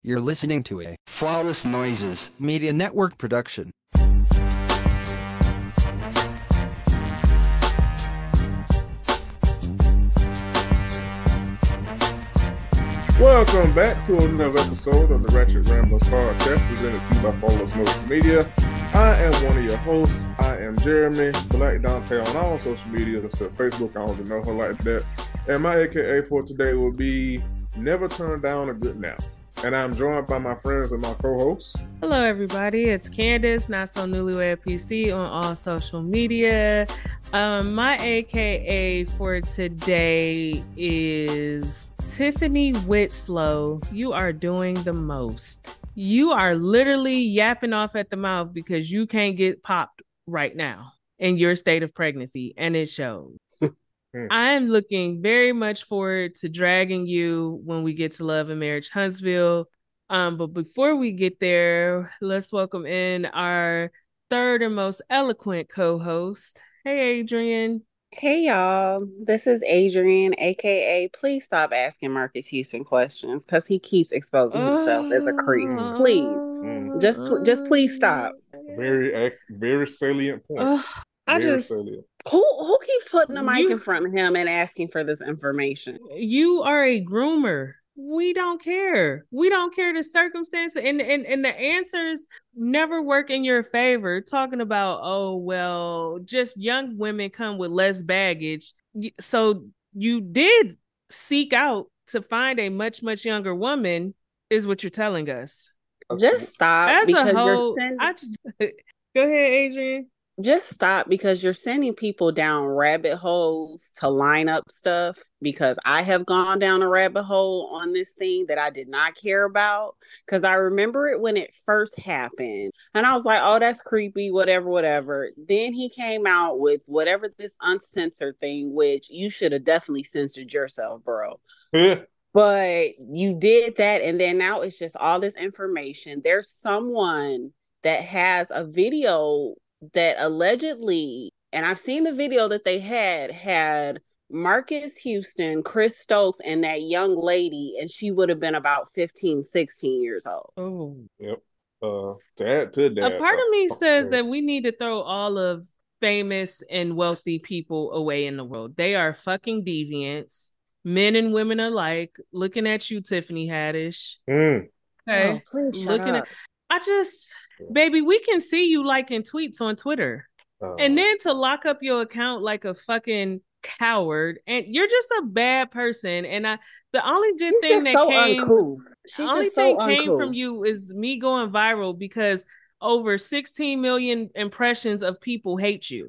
You're listening to a Flawless Noises Media Network production. Welcome back to another episode of the Ratchet Ramblers podcast presented to you by Flawless Noises Media. I am one of your hosts. I am Jeremy, Black Dante on all social media except Facebook. I don't even know her like that. And my AKA for today will be Never Turn Down a Good Nap. And I'm joined by my friends and my co-hosts. Hello, everybody. It's Candace, Not So Newlywed PC on all social media. My AKA for today is Tiffany Whitslow. You are doing the most. You are literally yapping off at the mouth because you can't get popped right now in your state of pregnancy, and it shows. I'm looking very much forward to dragging you when we get to Love and Marriage Huntsville. But before we get there, let's welcome in our third and most eloquent co-host. Hey, Adrian. Hey, y'all. This is Adrian, aka please stop asking Marcus Houston questions because he keeps exposing himself as a creep. Please. Just please stop. Very salient point. Salient. Who keeps putting the mic in front of him and asking for this information? You are a groomer. We don't care. We don't care the circumstances, and the answers never work in your favor. Talking about, oh, well, just young women come with less baggage. So you did seek out to find a much, much younger woman, is what you're telling us. Just stop. As a whole, go ahead, Adrian. Just stop because you're sending people down rabbit holes to line up stuff, because I have gone down a rabbit hole on this thing that I did not care about, because I remember it when it first happened and I was like, oh, that's creepy, whatever. Then he came out with whatever this uncensored thing, which you should have definitely censored yourself, bro. But you did that, and then now it's just all this information. There's someone that has a video that allegedly, and I've seen the video that they had Marcus Houston, Chris Stokes, and that young lady, and she would have been about 15, 16 years old. Oh. Yep. To add to that, a part of me says that we need to throw all of famous and wealthy people away in the world. They are fucking deviants, men and women alike. Looking at you, Tiffany Haddish. Okay. Oh, please shut up. Baby, we can see you liking tweets on Twitter. And then to lock up your account like a fucking coward, and you're just a bad person. And the only good thing that came from you is me going viral because over 16 million impressions of people hate you.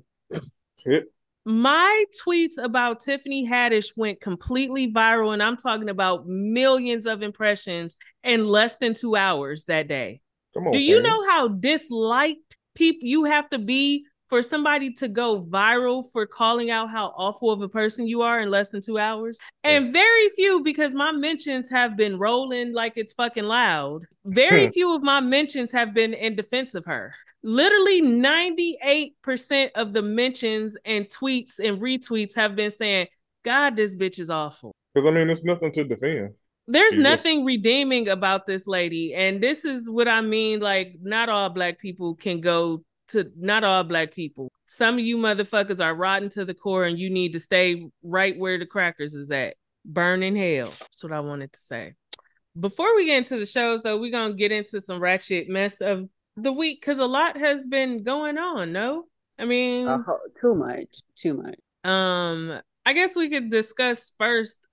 My tweets about Tiffany Haddish went completely viral, and I'm talking about millions of impressions in less than 2 hours that day. Do you know how disliked people you have to be for somebody to go viral for calling out how awful of a person you are in less than 2 hours? And very few, because my mentions have been rolling like it's fucking loud. Very few of my mentions have been in defense of her. Literally 98% of the mentions and tweets and retweets have been saying, God, this bitch is awful. Because, I mean, there's nothing to defend. There's nothing redeeming about this lady. And this is what I mean. Like, not all black people can go to, not all black people. Some of you motherfuckers are rotten to the core, and you need to stay right where the crackers is at. Burn in hell. That's what I wanted to say. Before we get into the shows, though, we're going to get into some ratchet mess of the week, because a lot has been going on, no? I mean... Too much. I guess we could discuss first...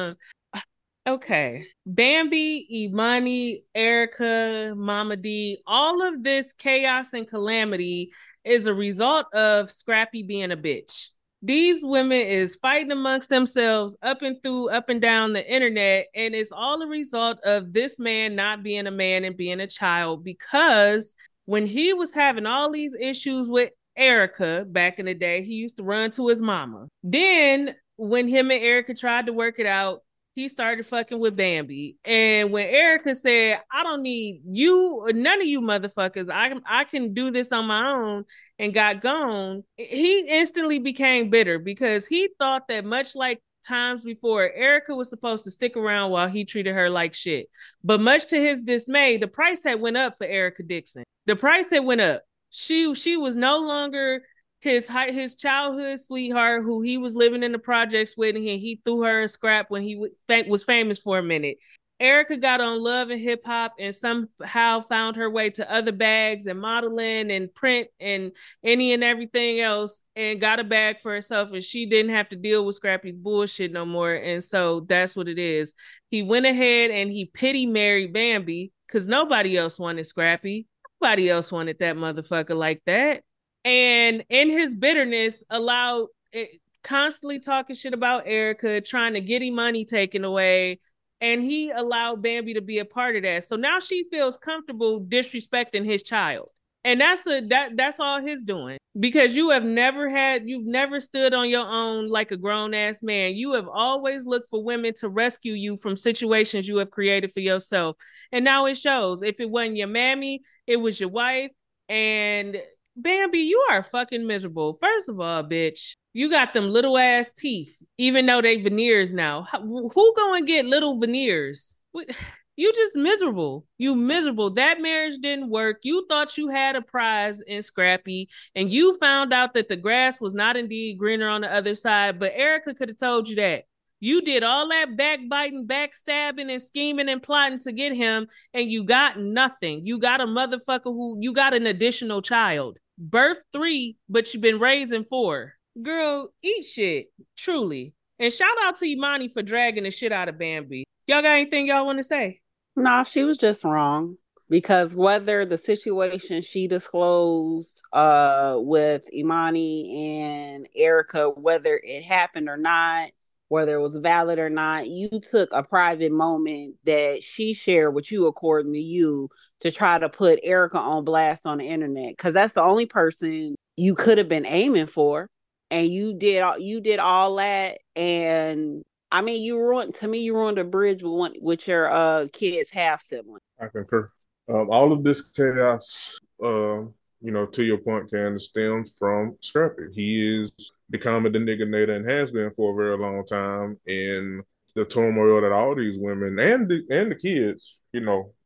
Okay. Bambi, Imani, Erica, Mama D, all of this chaos and calamity is a result of Scrappy being a bitch. These women is fighting amongst themselves up and down the internet, and it's all a result of this man not being a man and being a child, because when he was having all these issues with Erica back in the day, he used to run to his mama. Then when him and Erica tried to work it out, he started fucking with Bambi. And when Erica said, I don't need you, none of you motherfuckers, I can do this on my own, and got gone, he instantly became bitter because he thought that much like times before, Erica was supposed to stick around while he treated her like shit. But much to his dismay, the price had went up for Erica Dixon. The price had went up. She was no longer his childhood sweetheart who he was living in the projects with, and he threw her a scrap when he was famous for a minute. Erica got on Love and Hip Hop and somehow found her way to other bags and modeling and print and any and everything else, and got a bag for herself, and she didn't have to deal with Scrappy's bullshit no more. And so that's what it is. He went ahead and he pity married Bambi because nobody else wanted Scrappy. Nobody else wanted that motherfucker like that. And in his bitterness, allowed constantly talking shit about Erica, trying to get him money taken away. And he allowed Bambi to be a part of that. So now she feels comfortable disrespecting his child. And that's all his doing. Because you've never stood on your own like a grown-ass man. You have always looked for women to rescue you from situations you have created for yourself. And now it shows. If it wasn't your mammy, it was your wife. And Bambi, you are fucking miserable. First of all, bitch, you got them little ass teeth, even though they veneers now. Who going to get little veneers? You just miserable. You miserable. That marriage didn't work. You thought you had a prize in Scrappy, and you found out that the grass was not indeed greener on the other side. But Erica could have told you that. You did all that backbiting, backstabbing, and scheming and plotting to get him, and you got nothing. You got a motherfucker you got an additional child. Birth 3, but you've been raising 4. Girl, eat shit, truly. And shout out to Imani for dragging the shit out of Bambi. Y'all got anything y'all want to say? No, she was just wrong. Because whether the situation she disclosed with Imani and Erica, whether it happened or not, whether it was valid or not, you took a private moment that she shared with you, according to you, to try to put Erica on blast on the internet. Because that's the only person you could have been aiming for. And you did all that, and I mean, you ruined a bridge with your kid's half sibling. I concur. All of this chaos, to your point, Can, stems from Scrappy. He is becoming the nigga Nada and has been for a very long time, in the turmoil that all these women and the kids, in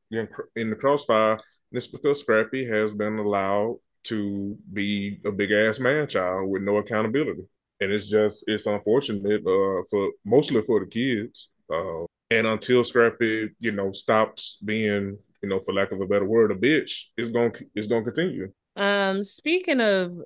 the crossfire. And it's because Scrappy has been allowed to be a big ass man child with no accountability, and it's unfortunate mostly for the kids. And until Scrappy, stops being, for lack of a better word, a bitch, it's gonna continue. Speaking of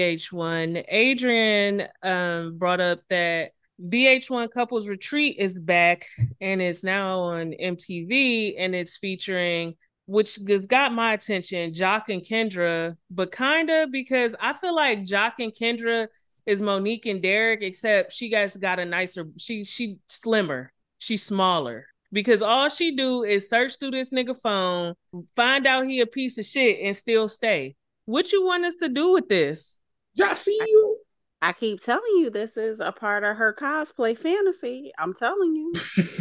VH1, Adrian brought up that VH1 Couples Retreat is back and it's now on MTV, and it's featuring, which has got my attention, Jock and Kendra, but kinda because I feel like Jock and Kendra is Monique and Derek, except she got a nicer, she slimmer, she's smaller. Because all she do is search through this nigga phone, find out he a piece of shit, and still stay. What you want us to do with this? Yeah, see you. I keep telling you, this is a part of her cosplay fantasy. I'm telling you.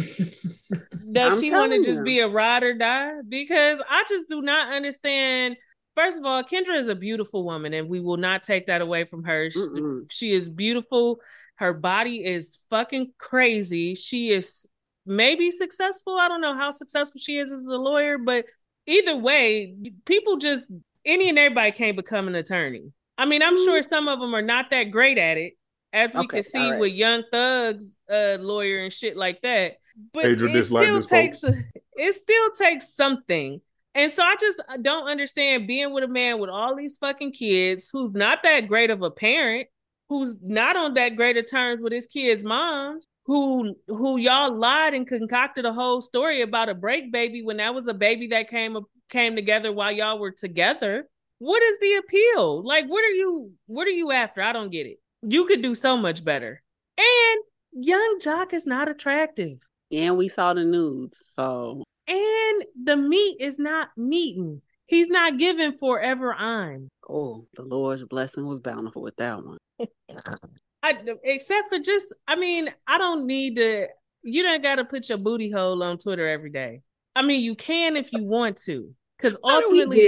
Does she want to just be a ride or die? Because I just do not understand. First of all, Kendra is a beautiful woman, and we will not take that away from her. She is beautiful. Her body is fucking crazy. She is maybe successful. I don't know how successful she is as a lawyer, but either way, people just, any and everybody can't become an attorney. I mean, I'm sure some of them are not that great at it, as we can see with Young Thug's lawyer and shit like that. But it still takes something. And so I just don't understand being with a man with all these fucking kids, who's not that great of a parent, who's not on that great of terms with his kids' moms, who y'all lied and concocted a whole story about a break baby when that was a baby that came together while y'all were together. What is the appeal? Like, what are you after? I don't get it. You could do so much better. And young Jock is not attractive. And we saw the nudes, so. And the meat is not meating. He's not giving forever on. Oh, the Lord's blessing was bountiful with that one. Except for just, I mean, I don't need to, you don't got to put your booty hole on Twitter every day. I mean, you can if you want to. Because ultimately,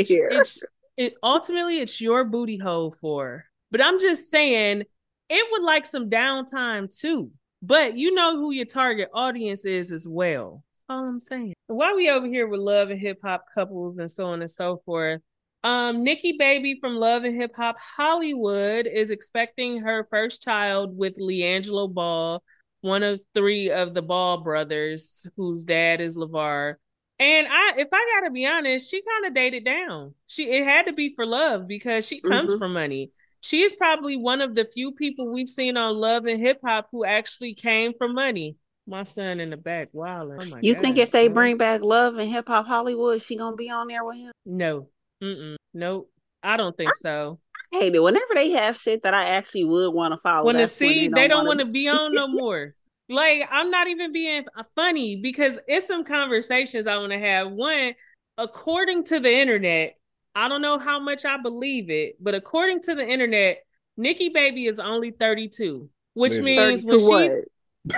it's your booty hole for. But I'm just saying, it would like some downtime too. but you know who your target audience is as well. That's all I'm saying. While we over here with love and hip hop couples and so on and so forth, Nikki Baby from Love and Hip Hop Hollywood is expecting her first child with LiAngelo Ball, one of three of the Ball brothers, whose dad is LeVar. And if I gotta be honest, she kind of dated down. It had to be for love because she comes from money. She is probably one of the few people we've seen on Love and Hip Hop who actually came from money. My son in the back, wilding. Oh my You God. think if they bring back Love and Hip Hop Hollywood, she gonna be on there with him? No. Nope. I don't think so. I hate it. Whenever they have shit that I actually would want to follow, Want to that's see, when they don't want to be on no more. Like, I'm not even being funny because it's some conversations I want to have. One, according to the internet, I don't know how much I believe it, but according to the internet, Nikki Baby is only 32, which means when she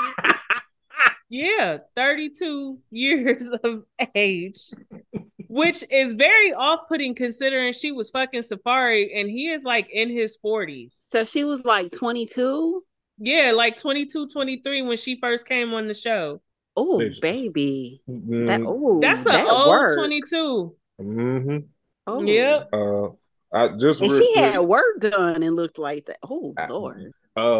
yeah, 32 years of age, which is very off-putting considering she was fucking Safari and he is like in his 40s. So she was like 22? Yeah, like 22, 23 when she first came on the show. Oh, baby. That's an old work. 22. Mm-hmm. Oh. Yep. I just and she had work done and looked like that. Oh, Lord.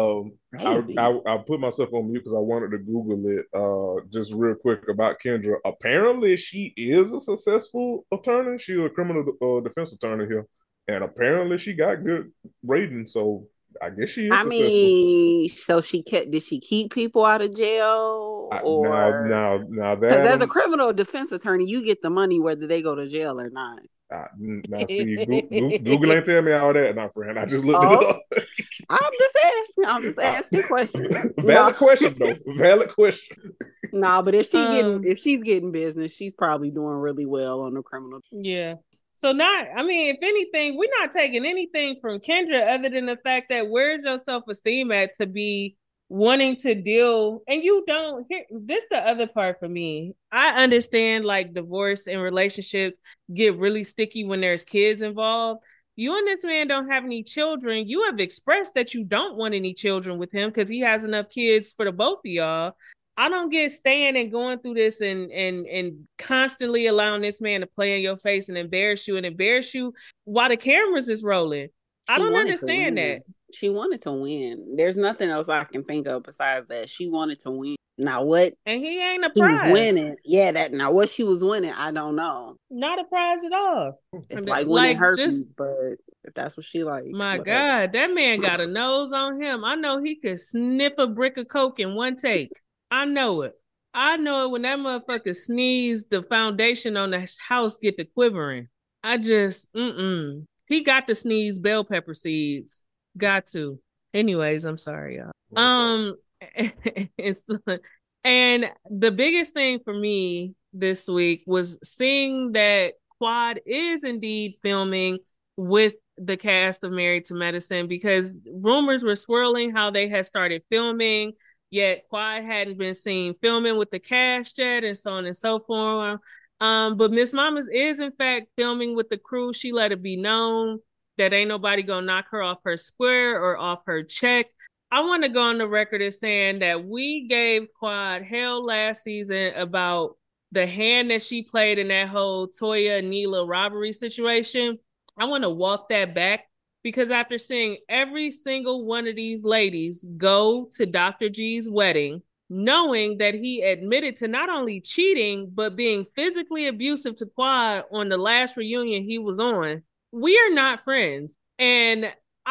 I put myself on mute because I wanted to Google it just real quick about Kendra. Apparently, she is a successful attorney. She's a criminal defense attorney here. And apparently, she got good ratings. So I guess she is successful. Mean, so did she keep people out of jail? Or now that because as a criminal defense attorney, you get the money whether they go to jail or not. Now see, Google ain't tell me all that, my friend. I just looked it up. I'm just asking questions. Valid question though. Valid question. No, but if she's getting business, she's probably doing really well on the criminal. Yeah. So if anything, we're not taking anything from Kendra other than the fact that where's your self-esteem at to be wanting to deal, and you don't hear this. The other part for me, I understand like divorce and relationships get really sticky when there's kids involved. You and this man don't have any children. You have expressed that you don't want any children with him because he has enough kids for the both of y'all. I don't get staying and going through this and constantly allowing this man to play in your face and embarrass you while the cameras is rolling. I don't understand that. She wanted to win. There's nothing else I can think of besides that. She wanted to win. Now what? And he ain't a prize. Winning. Yeah, now what she was winning, I don't know. Not a prize at all. It's like winning herpes, but if that's what she likes. My God, that man got a nose on him. I know he could snip a brick of coke in one take. I know it. I know it when that motherfucker sneeze, the foundation on the house get to quivering. I just, He got to sneeze bell pepper seeds. Got to. Anyways, I'm sorry, y'all. And the biggest thing for me this week was seeing that Quad is indeed filming with the cast of Married to Medicine, because rumors were swirling how they had started filming, yet Quad hadn't been seen filming with the cast yet, and so on and so forth. But Miss Mamas is in fact filming with the crew. She let it be known that ain't nobody gonna knock her off her square or off her check. I want to go on the record as saying that we gave Quad hell last season about the hand that she played in that whole Toya and Neela robbery situation. I want to walk that back, because after seeing every single one of these ladies go to Dr. G's wedding, knowing that he admitted to not only cheating, but being physically abusive to Quad on the last reunion he was on, we are not friends. And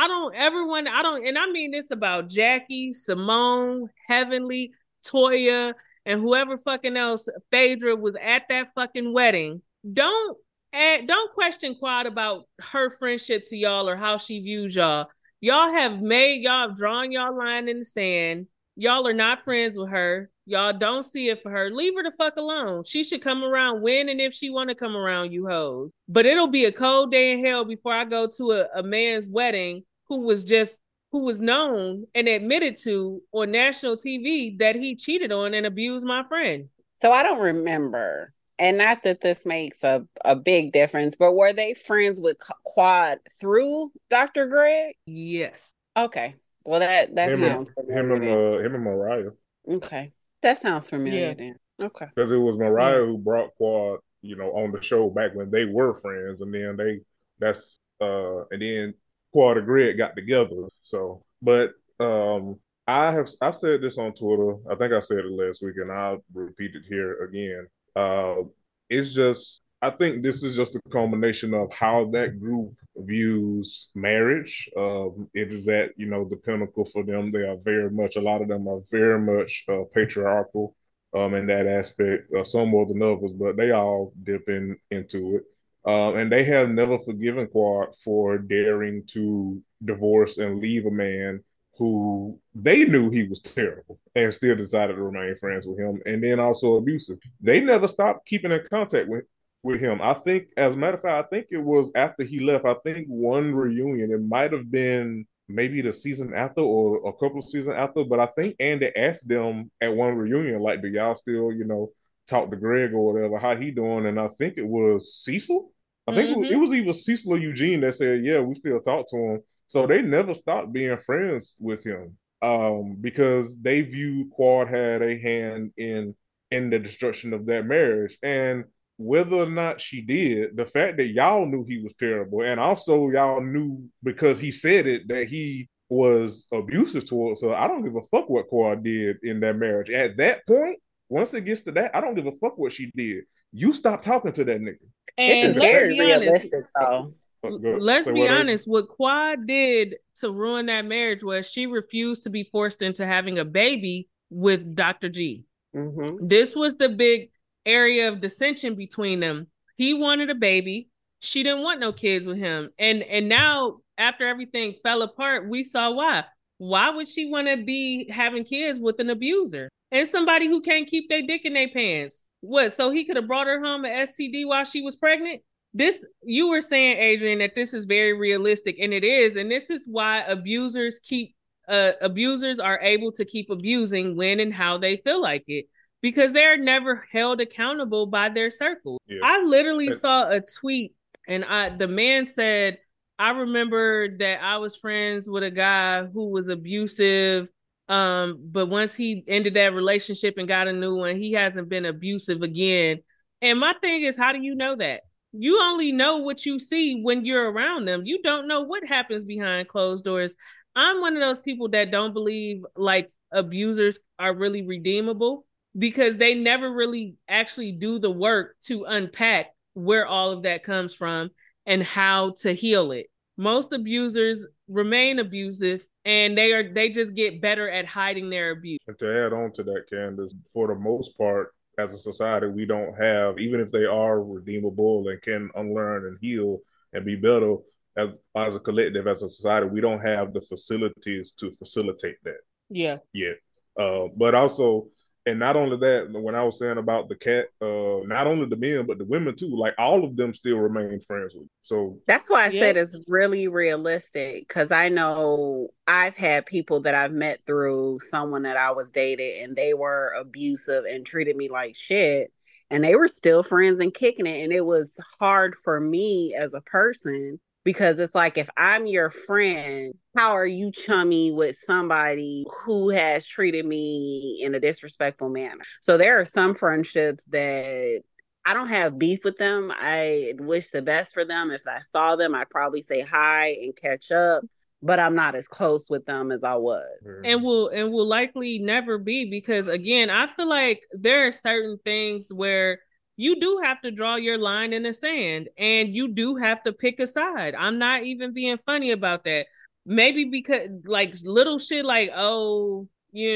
I mean this about Jackie, Simone, Heavenly, Toya, and whoever fucking else, Phaedra, was at that fucking wedding. Don't question Quad about her friendship to y'all or how she views y'all. Y'all have drawn y'all line in the sand. Y'all are not friends with her. Y'all don't see it for her. Leave her the fuck alone. She should come around when and if she want to come around, you hoes. But it'll be a cold day in hell before I go to a man's wedding who was known and admitted to on national TV that he cheated on and abused my friend. So I don't remember, and not that this makes a big difference, but were they friends with Quad through Dr. Greg? Yes. Okay. Well, that Him and sounds familiar then. him and Mariah. Okay. That sounds familiar Yeah. then. Okay. Because it was Mariah Yeah. who brought Quad, on the show back when they were friends, and then and then Quad and Greg got together. So, but I've said this on Twitter. I think I said it last week, and I'll repeat it here again. It's just I think this is just a culmination of how that group views marriage. It is at the pinnacle for them. They are very much. A lot of them are very much patriarchal in that aspect. Some more than others, but they all dip into it. And they have never forgiven Quad for daring to divorce and leave a man who they knew he was terrible and still decided to remain friends with him, and then also abusive. They never stopped keeping in contact with him. I think, as a matter of fact, I think it was after he left. I think one reunion, it might have been maybe the season after or a couple of seasons after, but I think Andy asked them at one reunion, like, do y'all still, talk to Greg or whatever, how he doing? And I think it was Cecil. I think it was either Cecil or Eugene that said, yeah, we still talk to him. So they never stopped being friends with him because they viewed Quad had a hand in the destruction of that marriage. And whether or not she did, the fact that y'all knew he was terrible, and also y'all knew because he said it that he was abusive towards her. I don't give a fuck what Quad did in that marriage. At that point, once it gets to that, I don't give a fuck what she did. You stop talking to that nigga. And This is let's very be honest. realistic, though. Let's be honest. What Quad did to ruin that marriage was she refused to be forced into having a baby with Dr. G. Mm-hmm. This was the big area of dissension between them. He wanted a baby. She didn't want no kids with him. And now, after everything fell apart, we saw why. Why would she want to be having kids with an abuser and somebody who can't keep their dick in their pants? What? So he could have brought her home an STD while she was pregnant? You were saying, Adrian, that this is very realistic, and it is. And this is why abusers are able to keep abusing when and how they feel like it, because they're never held accountable by their circle. Yeah. I literally saw a tweet, and the man said, I remember that I was friends with a guy who was abusive, but once he ended that relationship and got a new one, he hasn't been abusive again. And my thing is, how do you know that? You only know what you see when you're around them. You don't know what happens behind closed doors. I'm one of those people that don't believe like abusers are really redeemable, because they never really actually do the work to unpack where all of that comes from and how to heal it. Most abusers remain abusive, and they just get better at hiding their abuse. And to add on to that, Candace, for the most part, as a society, we don't have, even if they are redeemable and can unlearn and heal and be better as a collective, as a society, we don't have the facilities to facilitate that. Yeah. Yet. But also, and not only that, when I was saying about the cat, not only the men, but the women too, like all of them still remain friends with. So that's why I said it's really realistic, because I know I've had people that I've met through someone that I was dating, and they were abusive and treated me like shit, and they were still friends and kicking it. And it was hard for me as a person, because it's like, if I'm your friend, how are you chummy with somebody who has treated me in a disrespectful manner? So there are some friendships that I don't have beef with them. I wish the best for them. If I saw them, I'd probably say hi and catch up, but I'm not as close with them as I was. And will likely never be, because again, I feel like there are certain things where you do have to draw your line in the sand, and you do have to pick a side. I'm not even being funny about that. Maybe because like little shit like, oh,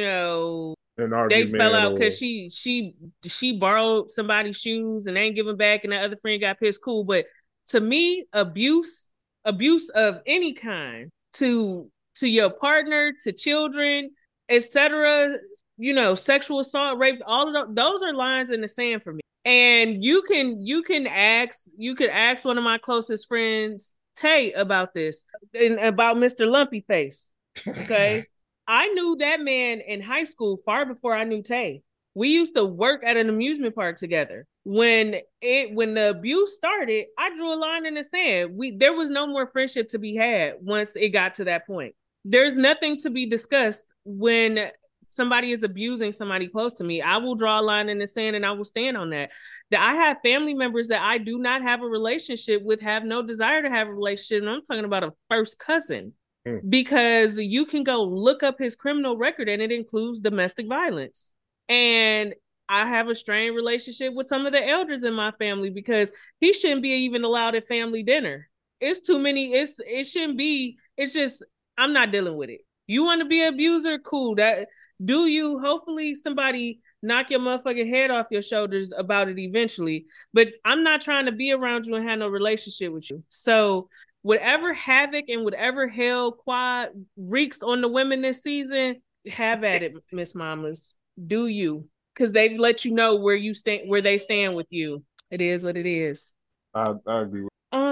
they fell out because she borrowed somebody's shoes and ain't giving back, and the other friend got pissed. Cool. But to me, abuse of any kind to your partner, to children, etc., sexual assault, rape, all of those are lines in the sand for me. And you could ask one of my closest friends, Tay, about this, and about Mr. Lumpy Face. Okay. I knew that man in high school far before I knew Tay. We used to work at an amusement park together. When the abuse started, I drew a line in the sand. There was no more friendship to be had once it got to that point. There's nothing to be discussed when somebody is abusing somebody close to me. I will draw a line in the sand and I will stand on that. That I have family members that I do not have a relationship with, have no desire to have a relationship. And I'm talking about a first cousin. Because you can go look up his criminal record and it includes domestic violence. And I have a strained relationship with some of the elders in my family because he shouldn't be even allowed at family dinner. It's too many. It shouldn't be. It's just, I'm not dealing with it. You want to be an abuser? Cool. That do you. Hopefully somebody knock your motherfucking head off your shoulders about it eventually. But I'm not trying to be around you and have no relationship with you. So whatever havoc and whatever hell Quad wreaks on the women this season, have at it, Miss Mamas. Do you? Because they've let you know where you stand, where they stand with you. It is what it is. I agree with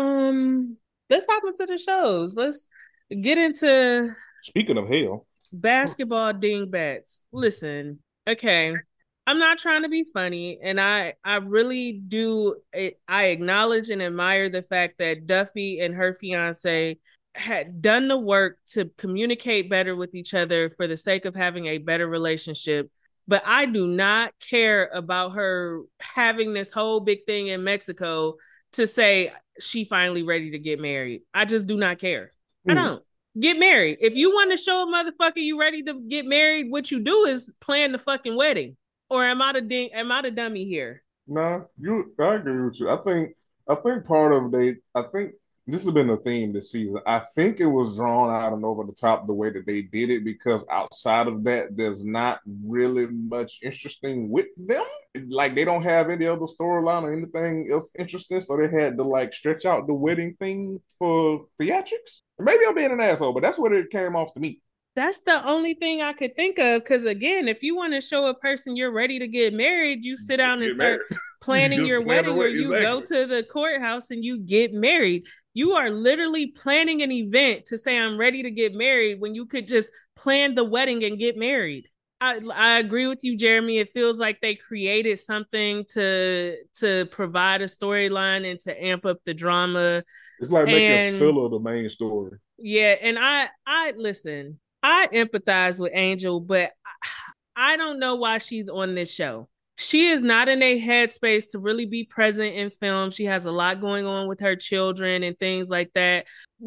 Let's hop into the shows. Let's get into speaking of hell. Basketball dingbats. Listen, okay. I'm not trying to be funny, and I really do. I acknowledge and admire the fact that Duffy and her fiance had done the work to communicate better with each other for the sake of having a better relationship. But I do not care about her having this whole big thing in Mexico to say she finally ready to get married. I just do not care. I don't. Get married. If you want to show a motherfucker you ready to get married, what you do is plan the fucking wedding. Or am I the dummy here? No, I agree with you. I think part of I think this has been a theme this season. I think it was drawn out and over the top the way that they did it because outside of that, there's not really much interesting with them. Like they don't have any other storyline or anything else interesting, so they had to like stretch out the wedding thing for theatrics. Maybe I'm being an asshole, but that's what it came off to me. That's the only thing I could think of. Because again, if you want to show a person you're ready to get married, you sit down and start planning your wedding, or you go to the courthouse and you get married. You are literally planning an event to say I'm ready to get married when you could just plan the wedding and get married. I agree with you, Jeremy. It feels like they created something to provide a storyline and to amp up the drama. It's like making filler the main story. Yeah, and I listen. I empathize with Angel, but I don't know why she's on this show. She is not in a headspace to really be present in film. She has a lot going on with her children and things like that.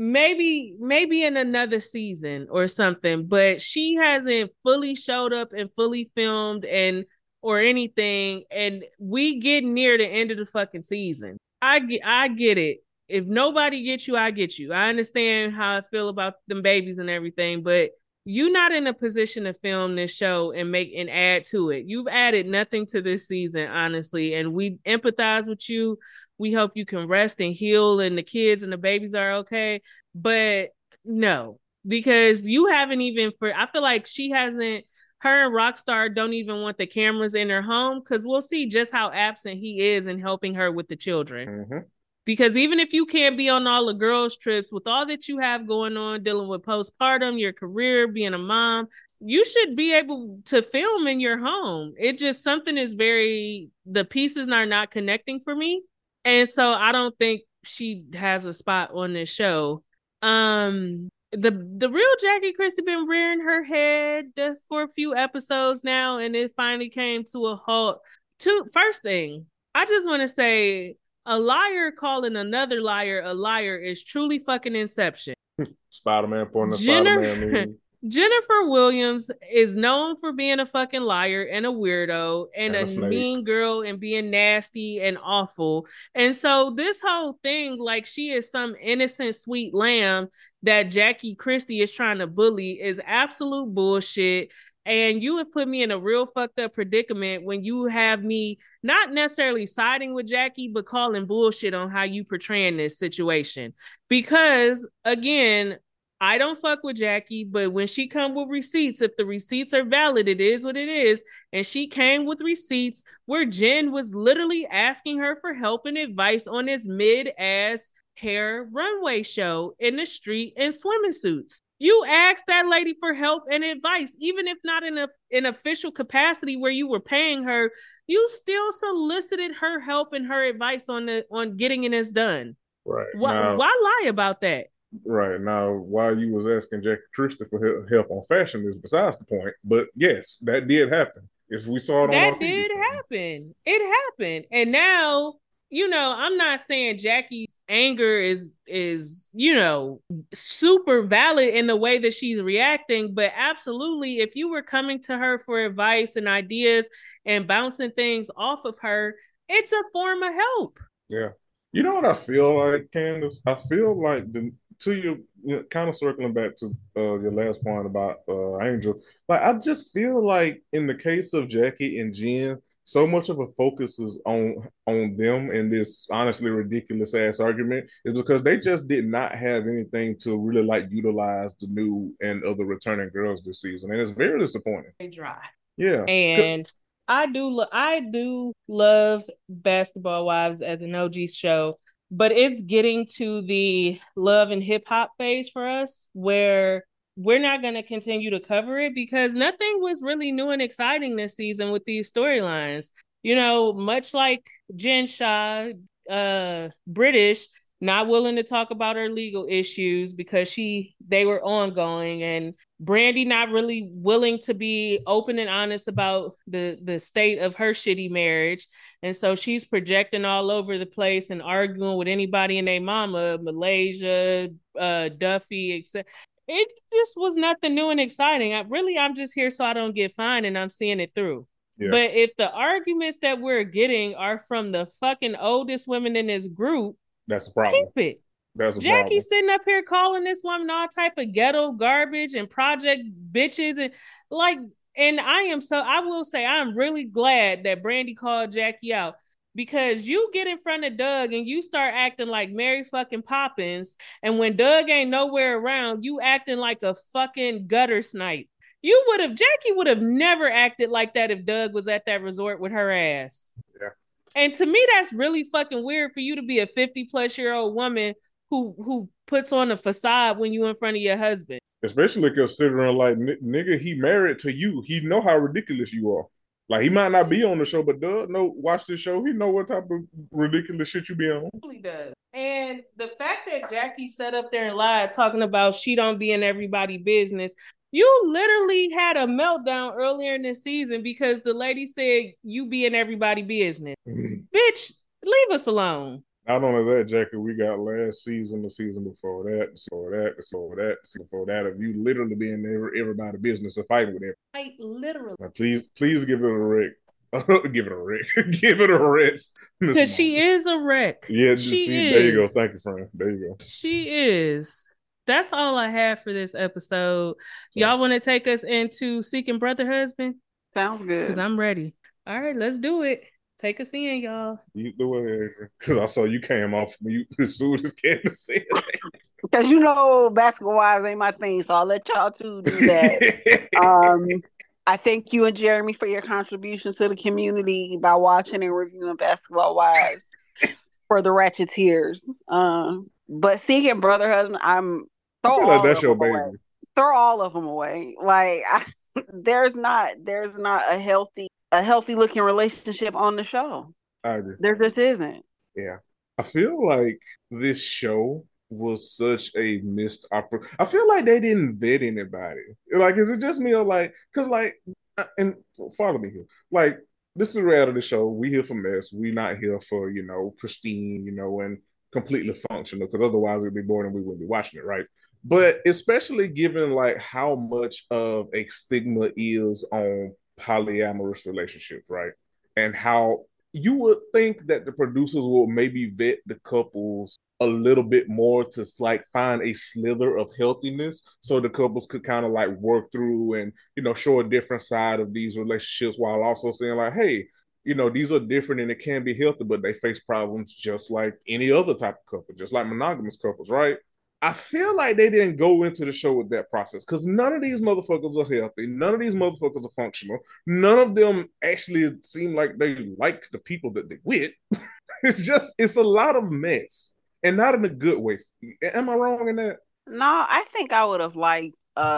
Maybe in another season or something, but she hasn't fully showed up and fully filmed or anything. And we get near the end of the fucking season. I get it. If nobody gets you, I get you. I understand how I feel about them babies and everything, but you're not in a position to film this show and add to it. You've added nothing to this season, honestly, and we empathize with you. We hope you can rest and heal and the kids and the babies are okay. But no, because you haven't even I feel like her and Rockstar don't even want the cameras in their home because we'll see just how absent he is in helping her with the children. Mm-hmm. Because even if you can't be on all the girls' trips with all that you have going on, dealing with postpartum, your career, being a mom, you should be able to film in your home. It just something is the pieces are not connecting for me. And so I don't think she has a spot on this show. The real Jackie Christie been rearing her head for a few episodes now, and it finally came to a halt. First thing, I just want to say, a liar calling another liar a liar is truly fucking Inception. Spider-Man pulling the Spider-Man movie. Jennifer Williams is known for being a fucking liar and a weirdo and a mean girl and being nasty and awful. And so this whole thing, like she is some innocent sweet lamb that Jackie Christie is trying to bully, is absolute bullshit. And you have put me in a real fucked up predicament when you have me not necessarily siding with Jackie, but calling bullshit on how you portraying this situation. Because again, I don't fuck with Jackie, but when she come with receipts, if the receipts are valid, it is what it is. And she came with receipts where Jen was literally asking her for help and advice on this mid-ass hair runway show in the street in swimming suits. You asked that lady for help and advice, even if not in an official capacity where you were paying her, you still solicited her help and her advice on getting this done. Right. Why lie about that? Right now, why you was asking Jackie Christie for help on fashion is besides the point. But yes, that did happen. Yes, we saw it on our That TV did screen. happen. It happened. And now, I'm not saying Jackie's anger is, super valid in the way that she's reacting, but absolutely if you were coming to her for advice and ideas and bouncing things off of her, it's a form of help. Yeah. You know what I feel like, Candace? I feel like kind of circling back to your last point about Angel. Like I just feel like in the case of Jackie and Jen, so much of a focus is on them in this honestly ridiculous ass argument is because they just did not have anything to really like utilize the new and other returning girls this season, and it's very disappointing. They dry. Yeah. And I do love Basketball Wives as an OG show, but it's getting to the love and hip hop phase for us where we're not going to continue to cover it because nothing was really new and exciting this season with these storylines. Much like Jen Shah, British, not willing to talk about her legal issues because they were ongoing, and Brandy not really willing to be open and honest about the state of her shitty marriage. And so she's projecting all over the place and arguing with anybody and their mama, Malaysia, Duffy, etc. It just was nothing new and exciting. I'm just here so I don't get fined and I'm seeing it through. Yeah. But if the arguments that we're getting are from the fucking oldest women in this group, that's a problem. Keep it. That's a Jackie problem. Sitting up here calling this woman all type of ghetto garbage and project bitches and I will say I'm really glad that Brandy called Jackie out because you get in front of Doug and you start acting like Mary fucking Poppins, and when Doug ain't nowhere around, you acting like a fucking gutter snipe. Jackie would have never acted like that if Doug was at that resort with her ass. Yeah. And to me, that's really fucking weird for you to be a 50-plus-year-old woman who puts on a facade when you in front of your husband. Especially considering, like, nigga, he married to you. He know how ridiculous you are. Like, he might not be on the show, but Doug watch this show. He know what type of ridiculous shit you be on. He really does. And the fact that Jackie sat up there and lied talking about she don't be in everybody's business, you literally had a meltdown earlier in the season because the lady said you be in everybody's business. Bitch, leave us alone. Not only that, Jackie, we got last season, the season before that, before that, of you literally being in everybody's business and fighting with them. Like, literally. Now, please give it a wreck. Give it a wreck. Give it a rest. Because she is a wreck. Yeah, there you go. Thank you, friend. There you go. She is. That's all I have for this episode. Y'all want to take us into Seeking Brother Husband? Sounds good. Because I'm ready. All right, let's do it. Take us in, y'all. You do it, Adrian. Because I saw you came off mute as soon as Candace said that. Because Basketball Wives ain't my thing, so I'll let y'all two do that. I thank you and Jeremy for your contribution to the community by watching and reviewing Basketball Wives for the Ratcheteers. But Seeking Brother Husband, that's your baby. Away. Throw all of them away. Like there's not a healthy looking relationship on the show. I agree. There just isn't. Yeah. I feel like this show was such a missed opportunity. I feel like they didn't vet anybody. Like, is it just me or like, because like, and follow me here. Like, this is a reality show. We here for mess. We not here for, pristine, and completely functional, because otherwise it'd be boring and we wouldn't be watching it, right? But especially given like how much of a stigma is on polyamorous relationships, right? And how you would think that the producers will maybe vet the couples a little bit more to like find a slither of healthiness so the couples could kind of like work through and, show a different side of these relationships while also saying like, hey, these are different and it can be healthy, but they face problems just like any other type of couple, just like monogamous couples, right? I feel like they didn't go into the show with that process because none of these motherfuckers are healthy. None of these motherfuckers are functional. None of them actually seem like they like the people that they with. It's a lot of mess and not in a good way. Am I wrong in that? No, I think I would have liked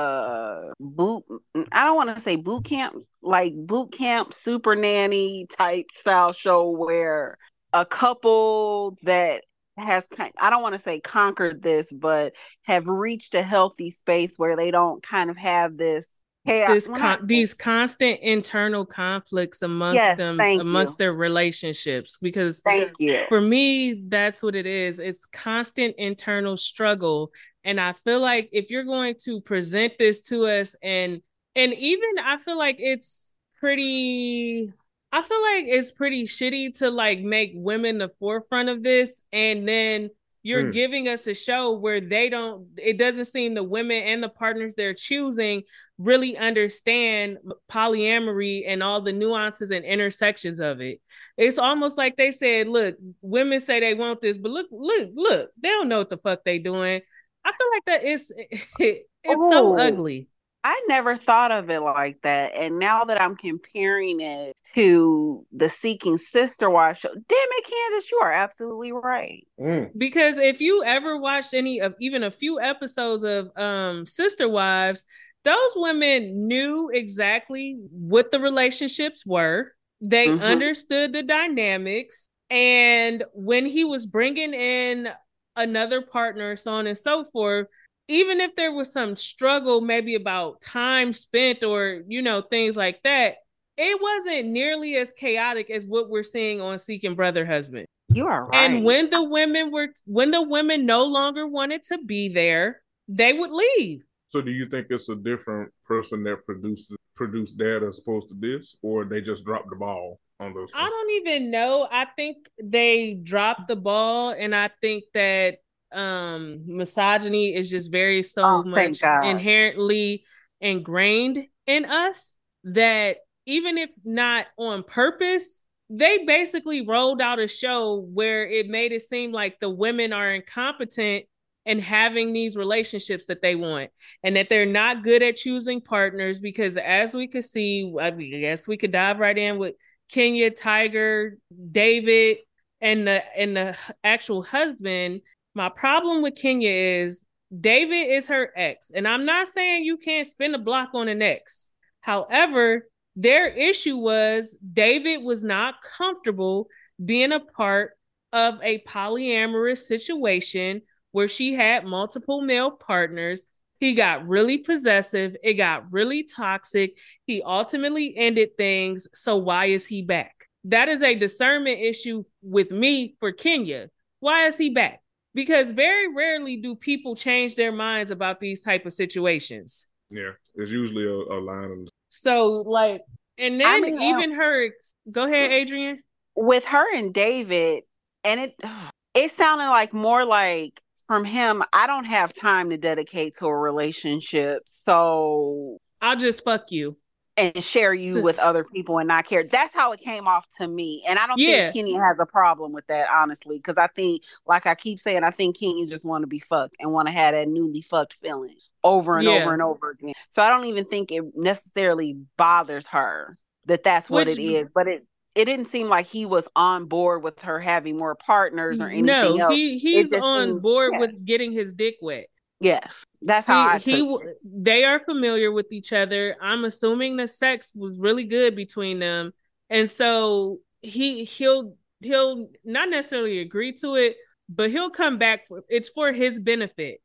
I don't want to say boot camp, like boot camp super nanny type style show where a couple that has, I don't want to say conquered this, but have reached a healthy space where they don't kind of have this chaos. These constant internal conflicts amongst Yes, them, thank you. amongst their relationships, because Thank you. for me, that's what it is. It's constant internal struggle. And I feel like if you're going to present this to us, and even I feel like it's pretty I feel like it's pretty shitty to like make women the forefront of this, and then you're giving us a show where it doesn't seem the women and the partners they're choosing really understand polyamory and all the nuances and intersections of it. It's almost like they said, look, women say they want this, but look, they don't know what the fuck they doing. I feel like that it's so ugly. I never thought of it like that. And now that I'm comparing it to the Seeking Sister Wives show, damn it, Candace, you are absolutely right. Because if you ever watched any of even a few episodes of Sister Wives, those women knew exactly what the relationships were. They understood the dynamics. And when he was bringing in another partner, so on and so forth, even if there was some struggle maybe about time spent or, things like that, it wasn't nearly as chaotic as what we're seeing on Seeking Brother Husband. You are right. And when the women no longer wanted to be there, they would leave. So do you think it's a different person that produced that as opposed to this, or they just dropped the ball on those things? I don't even know. I think they dropped the ball, and I think that misogyny is just very much inherently ingrained in us that even if not on purpose, they basically rolled out a show where it made it seem like the women are incompetent in having these relationships that they want, and that they're not good at choosing partners, because as we could see, I guess we could dive right in with Kenya, Tiger, David, and the actual husband. My problem with Kenya is David is her ex. And I'm not saying you can't spin the block on an ex. However, their issue was David was not comfortable being a part of a polyamorous situation where she had multiple male partners. He got really possessive. It got really toxic. He ultimately ended things. So why is he back? That is a discernment issue with me for Kenya. Why is he back? Because very rarely do people change their minds about these type of situations. Yeah, it's usually a line of... So, like, and then even her... Go ahead, Adrian. With her and David, and it sounded like more like from him, I don't have time to dedicate to a relationship, so... I'll just fuck you. And share you with other people and not care. That's how it came off to me. And I don't think Kenny has a problem with that, honestly. Because I think, like I keep saying, I think Kenny just want to be fucked and want to have that newly fucked feeling over and over and over again. So I don't even think it necessarily bothers her that that's what it is. But it didn't seem like he was on board with her having more partners or anything else. No, he's on board with getting his dick wet. Yes, that's how I took it. They are familiar with each other. I'm assuming the sex was really good between them, and so he'll not necessarily agree to it, but he'll come back it's for his benefit.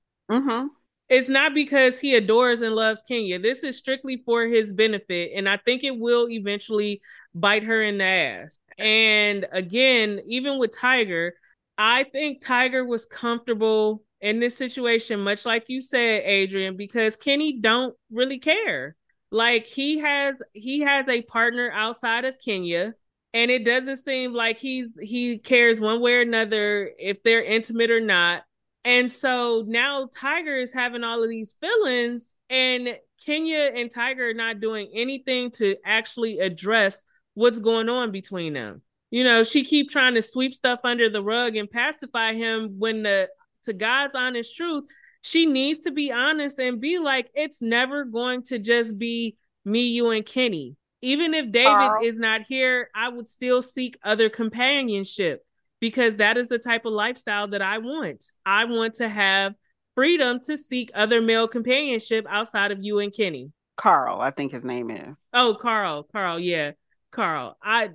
It's not because he adores and loves Kenya. This is strictly for his benefit, and I think it will eventually bite her in the ass. And again, even with Tiger, I think Tiger was comfortable in this situation, much like you said, Adrian, because Kenny don't really care. Like he has a partner outside of Kenya, and it doesn't seem like he cares one way or another if they're intimate or not. And so now Tiger is having all of these feelings, and Kenya and Tiger are not doing anything to actually address what's going on between them. She keep trying to sweep stuff under the rug and pacify him when to God's honest truth, she needs to be honest and be like, it's never going to just be me, you, and Kenny. Even if David is not here, I would still seek other companionship, because that is the type of lifestyle that I want. I want to have freedom to seek other male companionship outside of you and Kenny. Carl, I think his name is. Oh, Carl, yeah. Carl.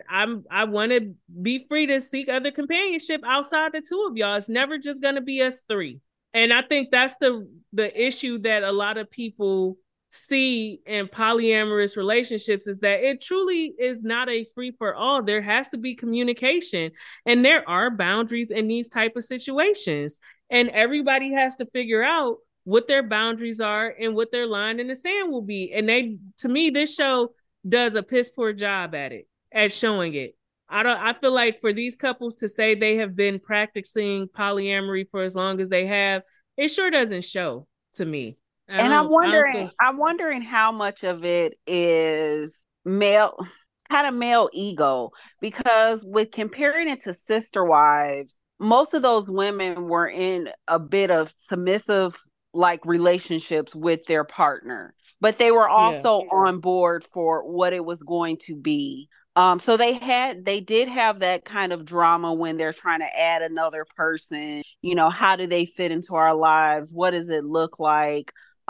I want to be free to seek other companionship outside the two of y'all. It's never just gonna be us three. And I think that's the issue that a lot of people see in polyamorous relationships, is that it truly is not a free for all. There has to be communication, and there are boundaries in these type of situations. And everybody has to figure out what their boundaries are and what their line in the sand will be. And to me, this show does a piss poor job at showing it. I feel like for these couples to say they have been practicing polyamory for as long as they have, it sure doesn't show to me. I'm wondering how much of it is kind of male ego, because with comparing it to Sister Wives, most of those women were in a bit of submissive like relationships with their partner, but they were also on board for what it was going to be. So they did have that kind of drama when they're trying to add another person. You know, how do they fit into our lives? What does it look like?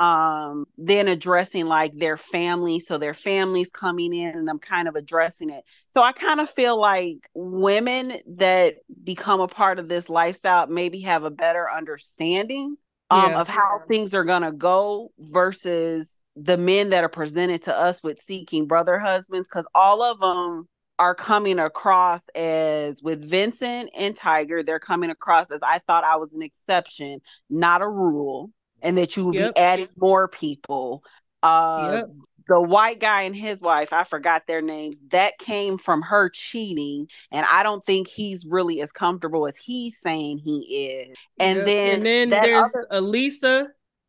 Then addressing like their family. So their family's coming in and I'm kind of addressing it. So I kind of feel like women that become a part of this lifestyle maybe have a better understanding of how things are going to go versus the men that are presented to us with seeking brother husbands, because all of them are coming across as, with Vincent and Tiger, they're coming across as, I thought I was an exception, not a rule, and that you would be adding more people. The white guy and his wife, I forgot their names, that came from her cheating, and I don't think he's really as comfortable as he's saying he is. And then there's Elisa,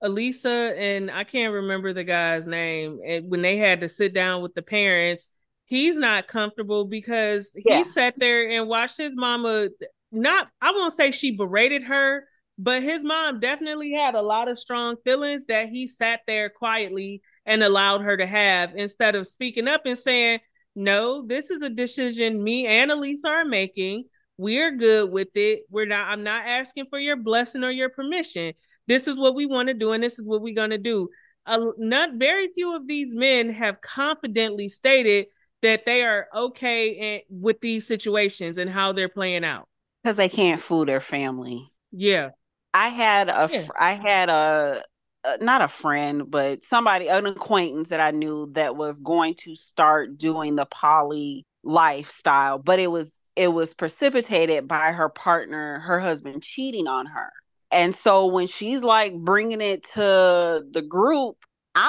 and I can't remember the guy's name. And when they had to sit down with the parents, he's not comfortable because he sat there and watched his mama. I won't say she berated her, but his mom definitely had a lot of strong feelings that he sat there quietly and allowed her to have, instead of speaking up and saying, no, this is a decision me and Elisa are making. We're good with it. I'm not asking for your blessing or your permission. This is what we want to do, and this is what we're going to do. Not very few of these men have confidently stated that they are okay with these situations and how they're playing out. Because they can't fool their family. Yeah. I had not a friend, but an acquaintance that I knew that was going to start doing the poly lifestyle, but it was precipitated by her partner, her husband cheating on her. And so when she's like bringing it to the group, I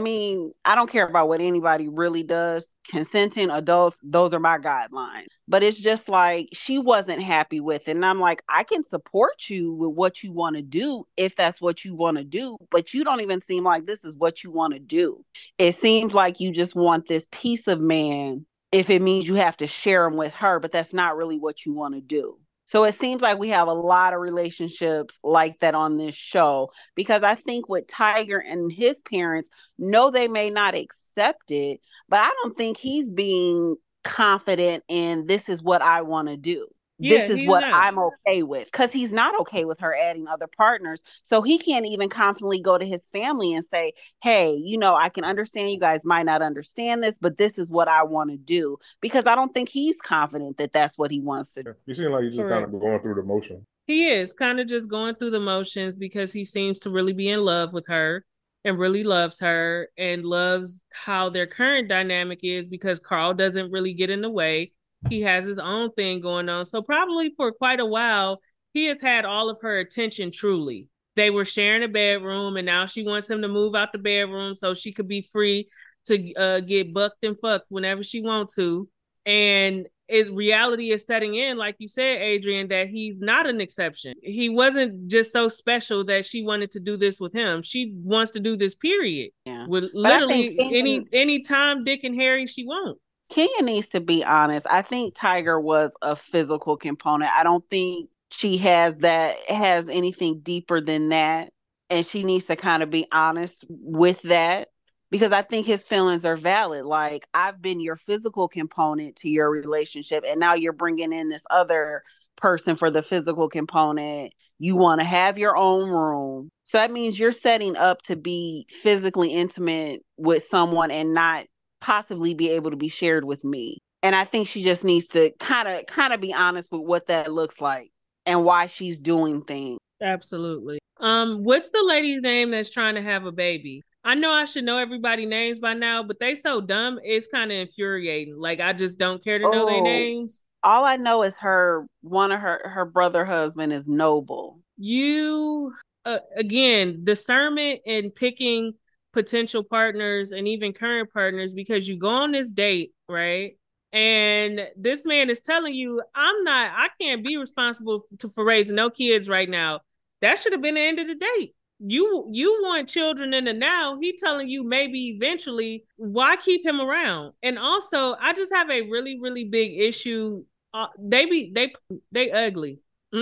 don't care about what anybody really does. Consenting adults, those are my guidelines. But it's just like she wasn't happy with it. And I'm like, I can support you with what you want to do if that's what you want to do. But you don't even seem like this is what you want to do. It seems like you just want this piece of man if it means you have to share him with her, but that's not really what you want to do. So it seems like we have a lot of relationships like that on this show, because I think with Tiger and his parents, no, they may not accept it, but I don't think he's being confident in this is what I want to do. This is what I'm okay with, because he's not okay with her adding other partners. So he can't even confidently go to his family and say, hey, I can understand you guys might not understand this, but this is what I want to do, because I don't think he's confident that that's what he wants to do. You seem like he's just kind of going through the motion. He is kind of just going through the motions because he seems to really be in love with her and really loves her and loves how their current dynamic is, because Carl doesn't really get in the way. He has his own thing going on. So probably for quite a while, he has had all of her attention truly. They were sharing a bedroom, and now she wants him to move out the bedroom so she could be free to get bucked and fucked whenever she wants to. And reality is setting in, like you said, Adrian, that he's not an exception. He wasn't just so special that she wanted to do this with him. She wants to do this, period. Yeah. With literally any time Dick and Harry she wants. Kenya needs to be honest. I think Tiger was a physical component. I don't think she has anything deeper than that. And she needs to kind of be honest with that, because I think his feelings are valid. Like, I've been your physical component to your relationship, and now you're bringing in this other person for the physical component. You want to have your own room. So that means you're setting up to be physically intimate with someone and not possibly be able to be shared with me. And I think she just needs to kind of be honest with what that looks like and why she's doing things. Absolutely. What's the lady's name that's trying to have a baby? I know I should know everybody's names by now, but they so dumb, it's kind of infuriating. Like, I just don't care to know their names. All I know is one of her brother husband is Noble. You again, discernment in picking potential partners and even current partners, because you go on this date, right? And this man is telling you, I can't be responsible for raising no kids right now. That should have been the end of the date. You want children in the now. He telling you maybe eventually. Why keep him around? And also, I just have a really, really big issue. They ugly.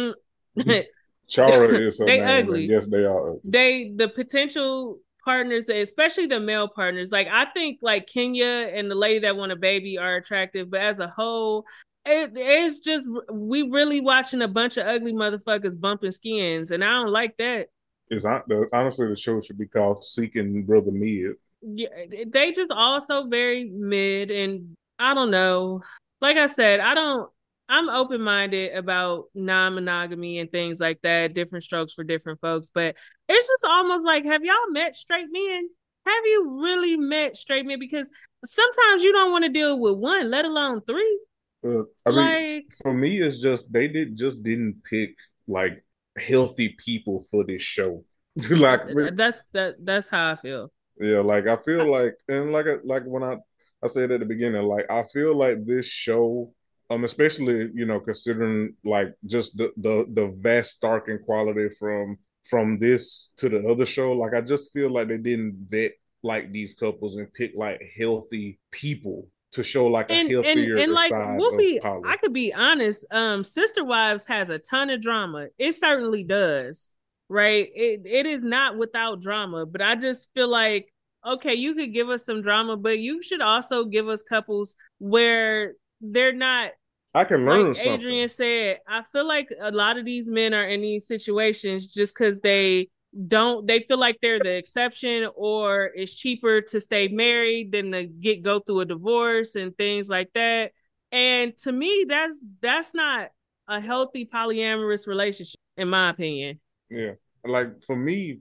Chara is her they name. ugly. Yes, they are ugly. The potential partners, especially the male partners, like I think like Kenya and the lady that want a baby are attractive, but as a whole, it's just we really watching a bunch of ugly motherfuckers bumping skins, and I don't like that. Honestly, the show should be called Seeking Brother Mid. Yeah, they just also very mid, and I don't know. Like I said, I'm open-minded about non-monogamy and things like that, different strokes for different folks, but it's just almost like, have y'all met straight men? Have you really met straight men? Because sometimes you don't want to deal with one, let alone three. I mean, for me, it's just they didn't pick like healthy people for this show. Like that's how I feel. Yeah, like I feel like, and like when I said at the beginning, like I feel like this show, especially considering like just the vast stark quality from this to the other show, like I just feel like they didn't vet like these couples and pick like healthy people to show like a healthier and like side we'll be, of poly. I could be honest, Sister Wives has a ton of drama. It certainly does, right? It is not without drama, but I just feel like, okay, you could give us some drama, but you should also give us couples where they're not. I can learn like something. Adrian said, I feel like a lot of these men are in these situations just because they feel like they're the exception, or it's cheaper to stay married than to go through a divorce and things like that. And to me, that's not a healthy polyamorous relationship, in my opinion. Yeah. Like for me,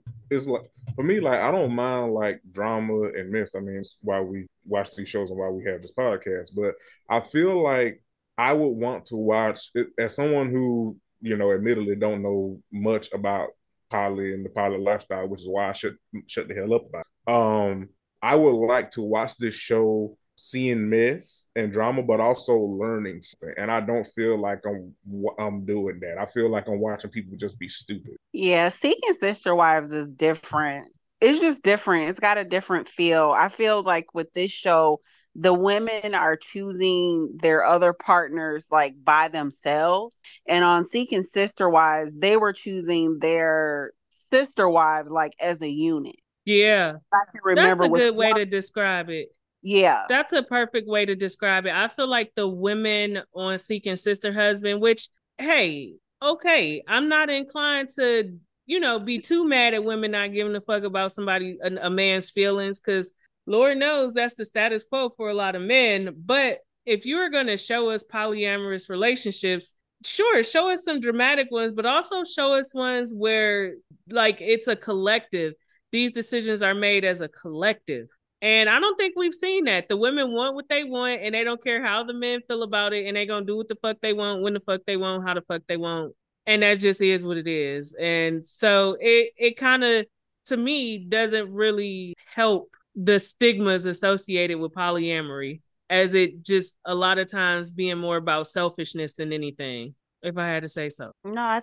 I don't mind like drama and mess. I mean, it's why we watch these shows and why we have this podcast. But I feel like I would want to watch it as someone who, admittedly don't know much about poly and the poly lifestyle, which is why I should shut the hell up about it. I would like to watch this show seeing mess and drama, but also learning something. And I don't feel like I'm doing that. I feel like I'm watching people just be stupid. Yeah, Seeking Sister Wives is different. It's just different. It's got a different feel. I feel like with this show, the women are choosing their other partners like by themselves. And on Seeking Sister Wives, they were choosing their sister wives like as a unit. Yeah. I can remember that's a good way to describe it. Yeah. That's a perfect way to describe it. I feel like the women on Seeking Sister Husband, which, hey, okay, I'm not inclined to, be too mad at women not giving a fuck about a man's feelings, because Lord knows that's the status quo for a lot of men. But if you're going to show us polyamorous relationships, sure, show us some dramatic ones, but also show us ones where like it's a collective. These decisions are made as a collective. And I don't think we've seen that. The women want what they want, and they don't care how the men feel about it, and they're going to do what the fuck they want, when the fuck they want, how the fuck they want. And that just is what it is. And so it kind of, to me, doesn't really help the stigmas associated with polyamory, as it just a lot of times being more about selfishness than anything, if I had to say so.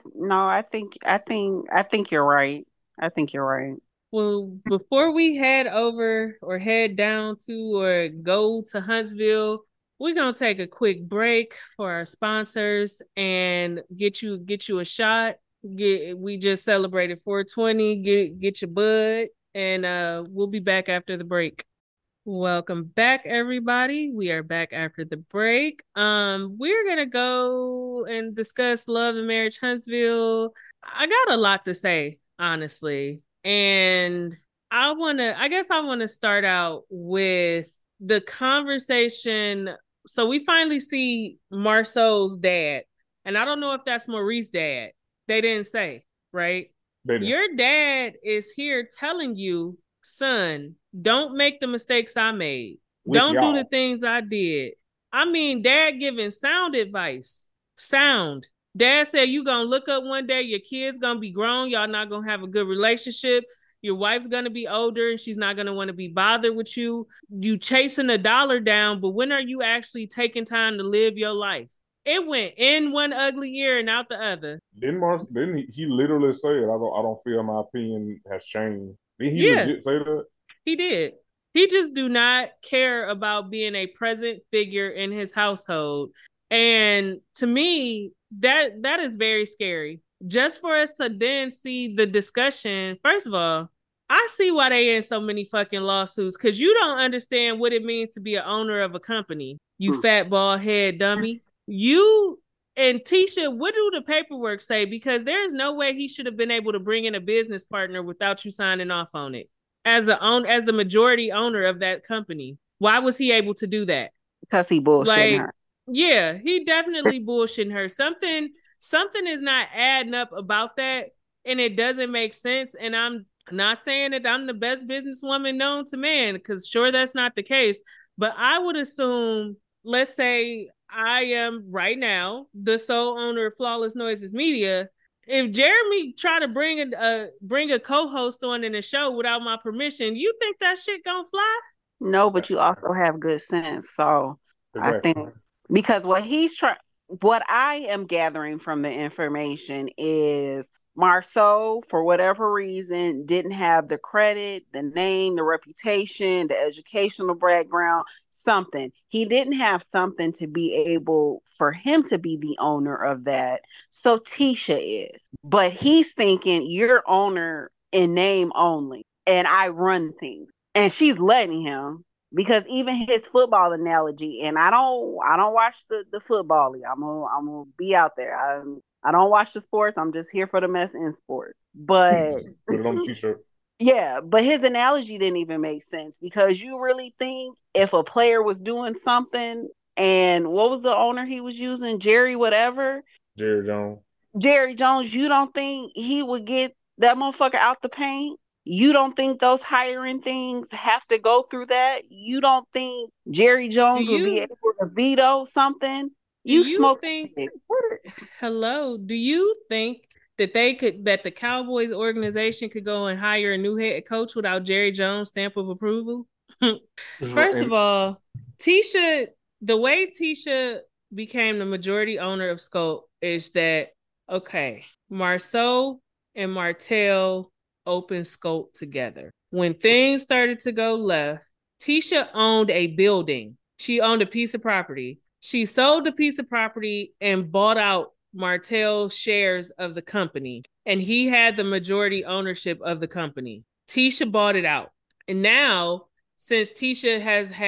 I think you're right. I think you're right. Well, before we head over or head down to or go to Huntsville, we're gonna take a quick break for our sponsors and get you a shot. We just celebrated 420. Get your bud, and we'll be back after the break. Welcome back, everybody. We are back after the break. We're gonna go and discuss Love and Marriage Huntsville. I got a lot to say, honestly. And I want to start out with the conversation So we finally see Marceau's dad. And I don't know if that's Maurice's dad. They didn't say, right? Your dad is here telling you, son, don't make the mistakes I made. Don't do the things I did. I mean, dad giving sound advice. Sound. Dad said you gonna look up one day, your kid's gonna be grown, y'all not gonna have a good relationship. Your wife's gonna be older and she's not gonna want to be bothered with you. You chasing a dollar down, but when are you actually taking time to live your life? It went in one ugly ear and out the other. Didn't he literally say it? I don't feel my opinion has changed. Did he legit say that? He did. He just do not care about being a present figure in his household. And to me, that is very scary. Just for us to then see the discussion, first of all, I see why they in so many fucking lawsuits, because you don't understand what it means to be an owner of a company, you fat bald head dummy. You and Tisha, what do the paperwork say? Because there's no way he should have been able to bring in a business partner without you signing off on it. As the majority owner of that company, why was he able to do that? Because he bullshitting her. Yeah, he definitely bullshitting her. Something is not adding up about that, and it doesn't make sense. And I'm not saying that I'm the best businesswoman known to man, because sure that's not the case. But I would assume, let's say I am right now the sole owner of Flawless Noises Media. If Jeremy tried to bring a co-host on in a show without my permission, you think that shit gonna fly? No, but you also have good sense. So I think because what I am gathering from the information is Marceau, for whatever reason, didn't have the credit, the name, the reputation, the educational background, something. He didn't have something to be able for him to be the owner of that. So Tisha is. But he's thinking you're owner in name only, and I run things. And she's letting him. Because even his football analogy, and I don't watch the football league. I'm gonna be out there. I don't watch the sports. I'm just here for the mess in sports. But put it on the t-shirt. Yeah, but his analogy didn't even make sense, because you really think if a player was doing something, and what was the owner he was using? Jerry Jones, you don't think he would get that motherfucker out the paint? You don't think those hiring things have to go through that? You don't think Jerry Jones will be able to veto something? Do you think that the Cowboys organization could go and hire a new head coach without Jerry Jones' stamp of approval? First of all, the way Tisha became the majority owner of Scope is that, okay, Marceau and Martell opened Scope together. When things started to go left, Tisha owned a building. She owned a piece of property. She sold the piece of property and bought out Martell's shares of the company. And he had the majority ownership of the company. Tisha bought it out. And now, since Tisha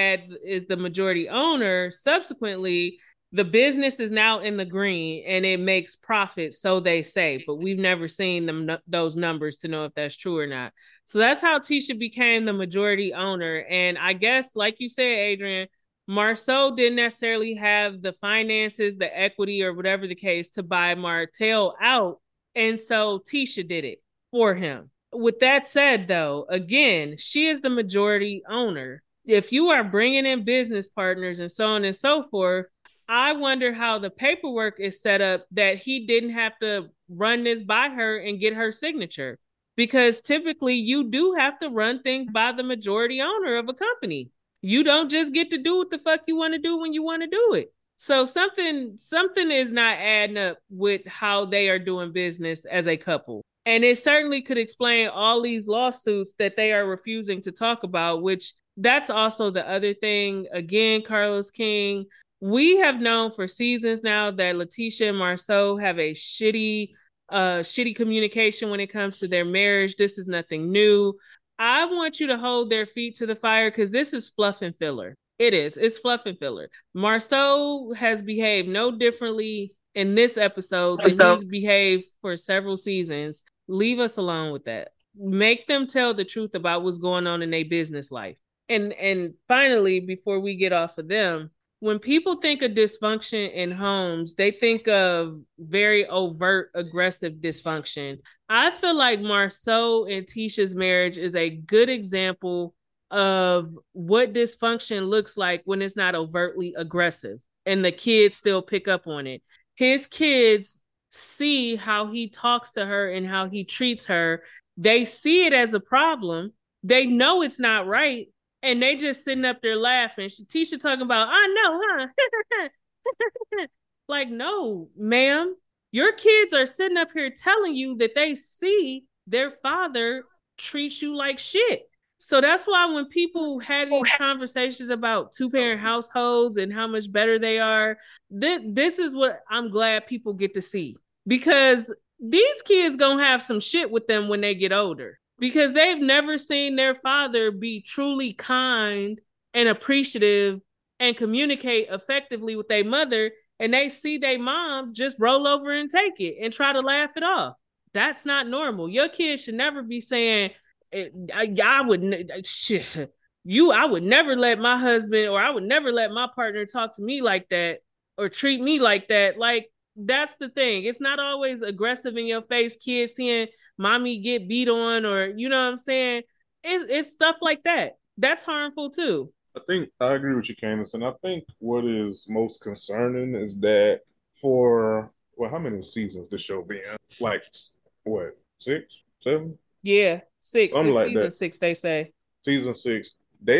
is the majority owner, subsequently, the business is now in the green and it makes profit, so they say, but we've never seen those numbers to know if that's true or not. So that's how Tisha became the majority owner. And I guess, like you said, Adrian, Marceau didn't necessarily have the finances, the equity, or whatever the case to buy Martell out. And so Tisha did it for him. With that said, though, again, she is the majority owner. If you are bringing in business partners and so on and so forth, I wonder how the paperwork is set up that he didn't have to run this by her and get her signature. Because typically you do have to run things by the majority owner of a company. You don't just get to do what the fuck you want to do when you want to do it. So something is not adding up with how they are doing business as a couple. And it certainly could explain all these lawsuits that they are refusing to talk about, which that's also the other thing. Again, Carlos King, we have known for seasons now that Letitia and Marceau have a shitty communication when it comes to their marriage. This is nothing new. I want you to hold their feet to the fire, because this is fluff and filler. It is. It's fluff and filler. Marceau has behaved no differently in this episode than he's behaved for several seasons. Leave us alone with that. Make them tell the truth about what's going on in their business life. And finally, before we get off of them, when people think of dysfunction in homes, they think of very overt, aggressive dysfunction. I feel like Marceau and Tisha's marriage is a good example of what dysfunction looks like when it's not overtly aggressive and the kids still pick up on it. His kids see how he talks to her and how he treats her. They see it as a problem. They know it's not right, and they just sitting up there laughing. Tisha talking about, I know, huh? Like, no, ma'am. Your kids are sitting up here telling you that they see their father treats you like shit. So that's why when people had these conversations about two-parent households and how much better they are, this is what I'm glad people get to see. Because these kids gonna have some shit with them when they get older. Because they've never seen their father be truly kind and appreciative and communicate effectively with their mother, and they see their mom just roll over and take it and try to laugh it off. That's not normal. Your kids should never be saying, I would never let my husband or I would never let my partner talk to me like that or treat me like that. Like, that's the thing. It's not always aggressive in your face, kids seeing mommy get beat on, or you know what I'm saying? It's stuff like that. That's harmful too. I think I agree with you, Candace, and I think what is most concerning is that for how many seasons the show been? Like what, 6, 7? Yeah, 6. Something This like season that. 6, they say. Season 6.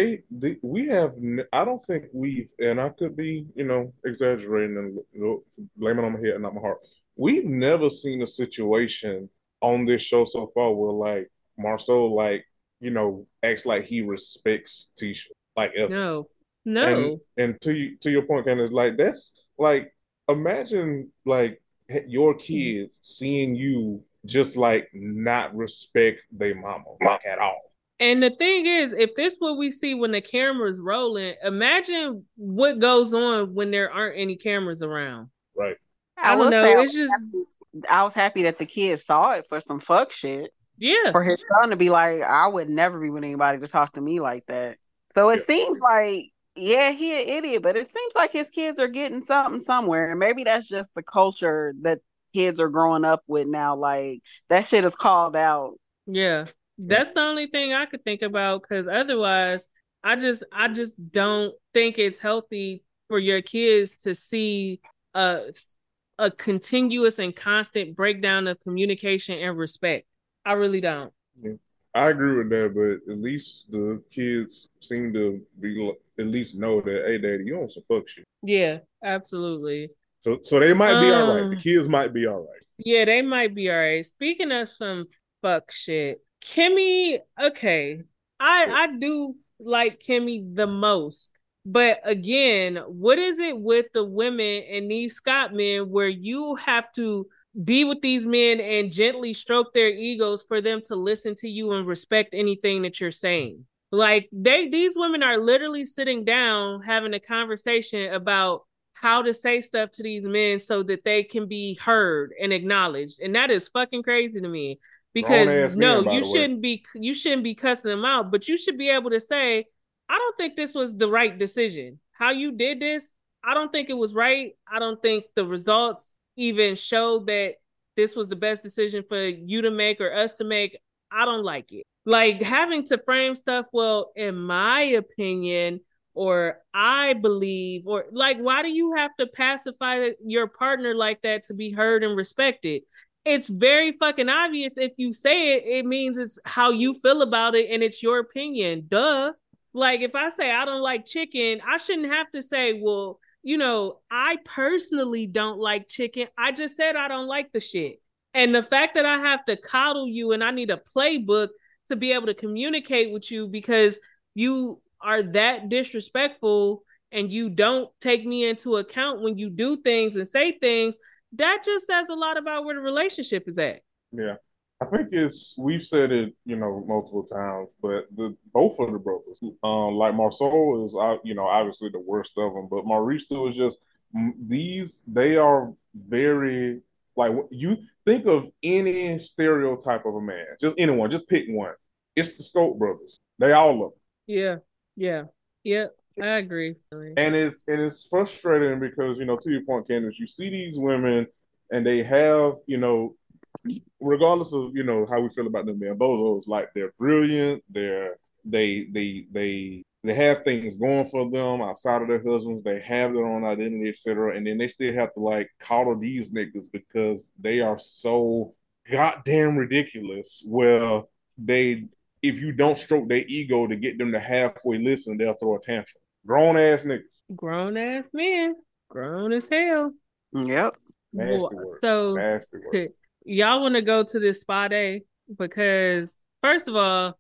We have. I don't think we've, and I could be, exaggerating and blaming on my head and not my heart. We've never seen a situation on this show so far where like Marceau acts like he respects Tisha like ever. No. And to your point, Candace, like that's like imagine like your kids seeing you just like not respect their mama like at all. And the thing is, if this what we see when the camera's rolling, imagine what goes on when there aren't any cameras around. Right. I don't know. It's just I was happy that the kids saw it for some fuck shit. Yeah. For his son to be like, I would never be with anybody to talk to me like that. So it seems like, yeah, he an idiot, but it seems like his kids are getting something somewhere. And maybe that's just the culture that kids are growing up with now. Like, that shit is called out. Yeah. That's the only thing I could think about, because otherwise I just don't think it's healthy for your kids to see a continuous and constant breakdown of communication and respect. I really don't. Yeah. I agree with that, but at least the kids seem to be at least know that, hey, daddy, you on some fuck shit. Yeah, absolutely. So they might be all right. The kids might be all right. Yeah, they might be all right. Speaking of some fuck shit, Kimmy, okay, I do like Kimmy the most. But again, what is it with the women and these Scott men where you have to be with these men and gently stroke their egos for them to listen to you and respect anything that you're saying? Like these women are literally sitting down having a conversation about how to say stuff to these men so that they can be heard and acknowledged. And that is fucking crazy to me. Because no, you shouldn't be cussing them out, but you should be able to say, I don't think this was the right decision. How you did this, I don't think it was right. I don't think the results even showed that this was the best decision for you to make or us to make. I don't like it. Like having to frame stuff, well, in my opinion, or I believe, or like, why do you have to pacify your partner like that to be heard and respected? It's very fucking obvious. If you say it, it means it's how you feel about it and it's your opinion. Duh. Like if I say I don't like chicken, I shouldn't have to say, well, I personally don't like chicken. I just said I don't like the shit. And the fact that I have to coddle you and I need a playbook to be able to communicate with you because you are that disrespectful and you don't take me into account when you do things and say things, that just says a lot about where the relationship is at. Yeah. I think we've said it, multiple times, but both of the brothers, like Marceau is, obviously the worst of them, but Mauricio is just, they are very, like, you think of any stereotype of a man, just anyone, just pick one. It's the Scope brothers. They all of them. Yeah. I agree. And it's frustrating because, to your point, Candace, you see these women and they have, regardless of, how we feel about them being bozos, like they're brilliant, they have things going for them outside of their husbands, they have their own identity, etc. And then they still have to like coddle these niggas because they are so goddamn ridiculous. Well, if you don't stroke their ego to get them to halfway listen, they'll throw a tantrum. Grown ass niggas. Grown ass men. Grown as hell. Yep. Nasty work. So Nasty work. Y'all want to go to this spa day? Because first of all,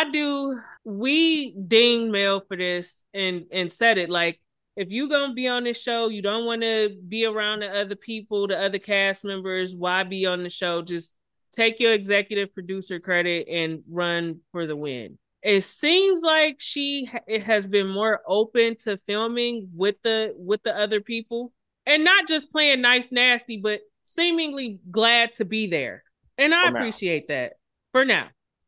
we ding Mel for this and said it like, if you gonna be on this show, you don't want to be around the other people, the other cast members, why be on the show? Just take your executive producer credit and run for the win. It seems like it has been more open to filming with the other people and not just playing nice nasty, but seemingly glad to be there. And I appreciate that for now.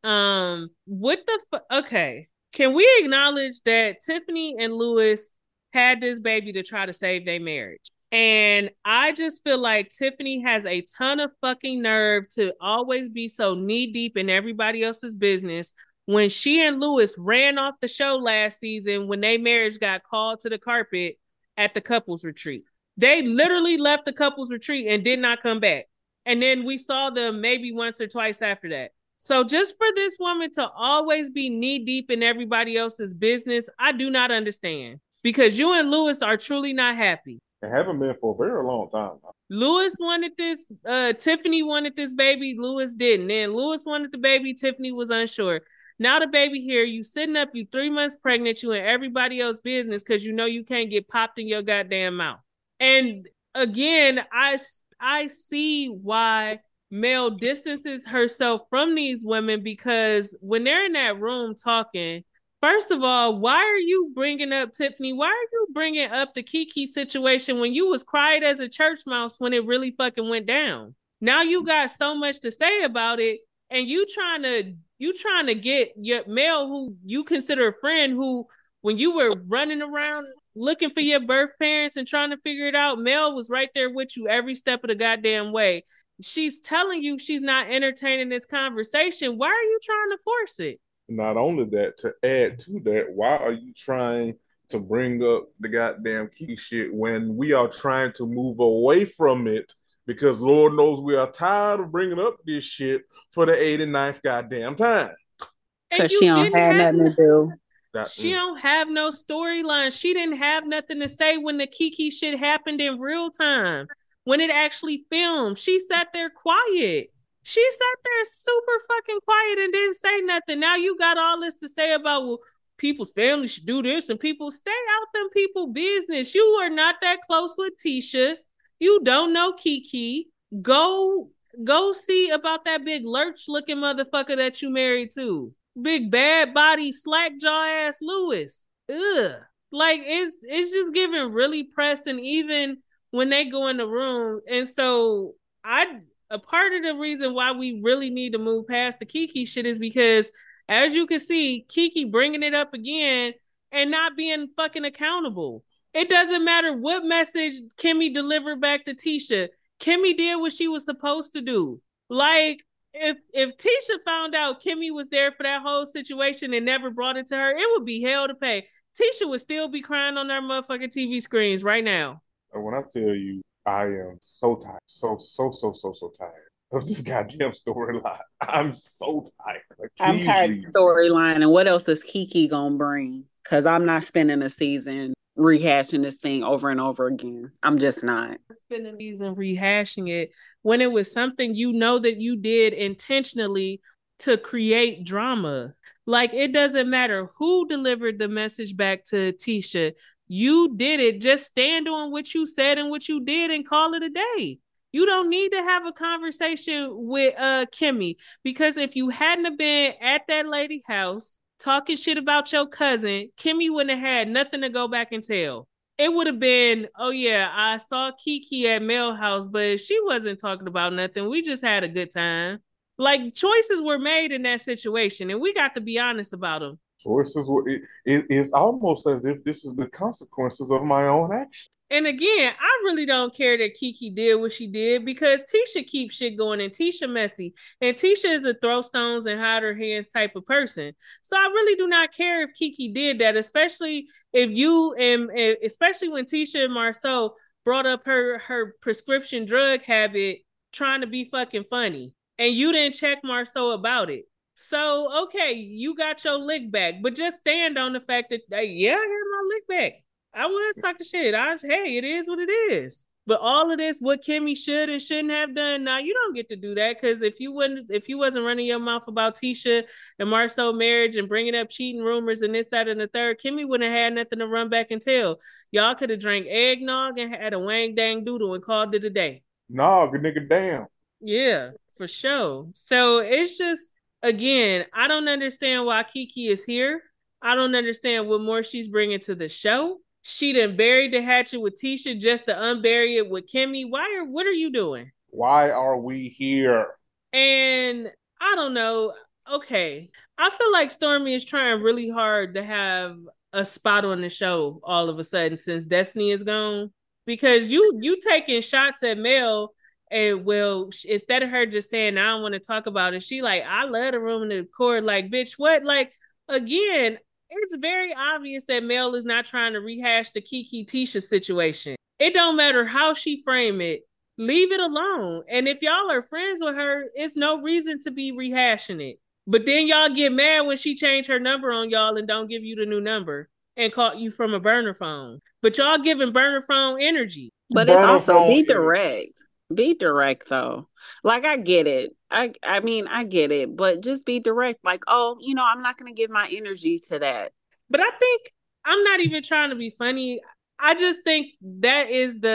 Okay. Can we acknowledge that Tiffany and Louis had this baby to try to save their marriage? And I just feel like Tiffany has a ton of fucking nerve to always be so knee deep in everybody else's business. When she and Louis ran off the show last season, when their marriage got called to the carpet at the couples retreat, they literally left the couples retreat and did not come back. And then we saw them maybe once or twice after that. So just for this woman to always be knee deep in everybody else's business, I do not understand. Because you and Louis are truly not happy. They haven't been for a very long time. Louis wanted this, Tiffany wanted this baby, Louis didn't. Then Louis wanted the baby, Tiffany was unsure. Now the baby here, you sitting up, you 3 months pregnant, you in everybody else's business because you know you can't get popped in your goddamn mouth. And again, I see why Mel distances herself from these women, because when they're in that room talking, first of all, why are you bringing up Tiffany? Why are you bringing up the Kiki situation when you was quiet as a church mouse when it really fucking went down? Now you got so much to say about it, and you trying to get your Mel, who you consider a friend, who when you were running around looking for your birth parents and trying to figure it out, Mel was right there with you every step of the goddamn way. She's telling you she's not entertaining this conversation. Why are you trying to force it? Not only that, to add to that, why are you trying to bring up the goddamn Kiki shit when we are trying to move away from it? Because Lord knows we are tired of bringing up this shit for the 89th goddamn time. Because she don't have nothing to do. She don't have no storyline. She didn't have nothing to say when the Kiki shit happened in real time. When it actually filmed, she sat there quiet. She sat there super fucking quiet and didn't say nothing. Now you got all this to say about, well, people's family should do this and people stay out them people business. You are not that close with Tisha. You don't know Kiki. Go see about that big lurch looking motherfucker that you married to. Big bad body slack jaw ass Louis. Ugh. Like it's just giving really pressed, and even when they go in the room. And so a part of the reason why we really need to move past the Kiki shit is because, as you can see, Kiki bringing it up again and not being fucking accountable. It doesn't matter what message Kimmy delivered back to Tisha. Kimmy did what she was supposed to do. Like, if Tisha found out Kimmy was there for that whole situation and never brought it to her, it would be hell to pay. Tisha would still be crying on their motherfucking TV screens right now. And when I tell you, I am so tired, so tired of this goddamn storyline. I'm so tired. Like, I'm tired of the storyline. And what else is Kiki gonna bring? Because I'm not spending a season rehashing this thing over and over again. I'm just not. Spending a season rehashing it when it was something you know that you did intentionally to create drama. Like, it doesn't matter who delivered the message back to Tisha. You did it. Just stand on what you said and what you did and call it a day. You don't need to have a conversation with Kimmy, because if you hadn't have been at that lady house talking shit about your cousin, Kimmy wouldn't have had nothing to go back and tell. It would have been, oh yeah, I saw Kiki at Mel house, but she wasn't talking about nothing. We just had a good time. Like, choices were made in that situation, and we got to be honest about them. Choices. It's almost as if this is the consequences of my own action. And again, I really don't care that Kiki did what she did because Tisha keeps shit going and Tisha messy. And Tisha is a throw stones and hide her hands type of person. So I really do not care if Kiki did that, especially if you and especially when Tisha and Marceau brought up her prescription drug habit trying to be fucking funny. And you didn't check Marceau about it. So okay, you got your lick back, but just stand on the fact that yeah, I got my lick back. I was talking shit. Hey, it is what it is. But all of this, what Kimmy should and shouldn't have done, now you don't get to do that because if you wasn't running your mouth about Tisha and Marceau marriage and bringing up cheating rumors and this, that, and the third, Kimmy wouldn't have had nothing to run back and tell. Y'all could have drank eggnog and had a wang dang doodle and called it a day. Nah, good nigga, damn. Yeah, for sure. So it's just again, I don't understand why Kiki is here. I don't understand what more she's bringing to the show. She done buried the hatchet with Tisha just to unbury it with Kimmy. What are you doing? Why are we here? And I don't know. Okay. I feel like Stormy is trying really hard to have a spot on the show all of a sudden since Destiny is gone. Because you taking shots at Mel and well, instead of her just saying, I don't want to talk about it, she like, I love the room in the court. Like, bitch, what? Like, again, it's very obvious that Mel is not trying to rehash the Kiki Tisha situation. It don't matter how she frame it. Leave it alone. And if y'all are friends with her, it's no reason to be rehashing it. But then y'all get mad when she changed her number on y'all and don't give you the new number and call you from a burner phone. But y'all giving burner phone energy. But it's also be direct. Be direct though. Like I get it. I mean, I get it, but just be direct. Like, oh, I'm not going to give my energy to that. But I think I'm not even trying to be funny. I just think that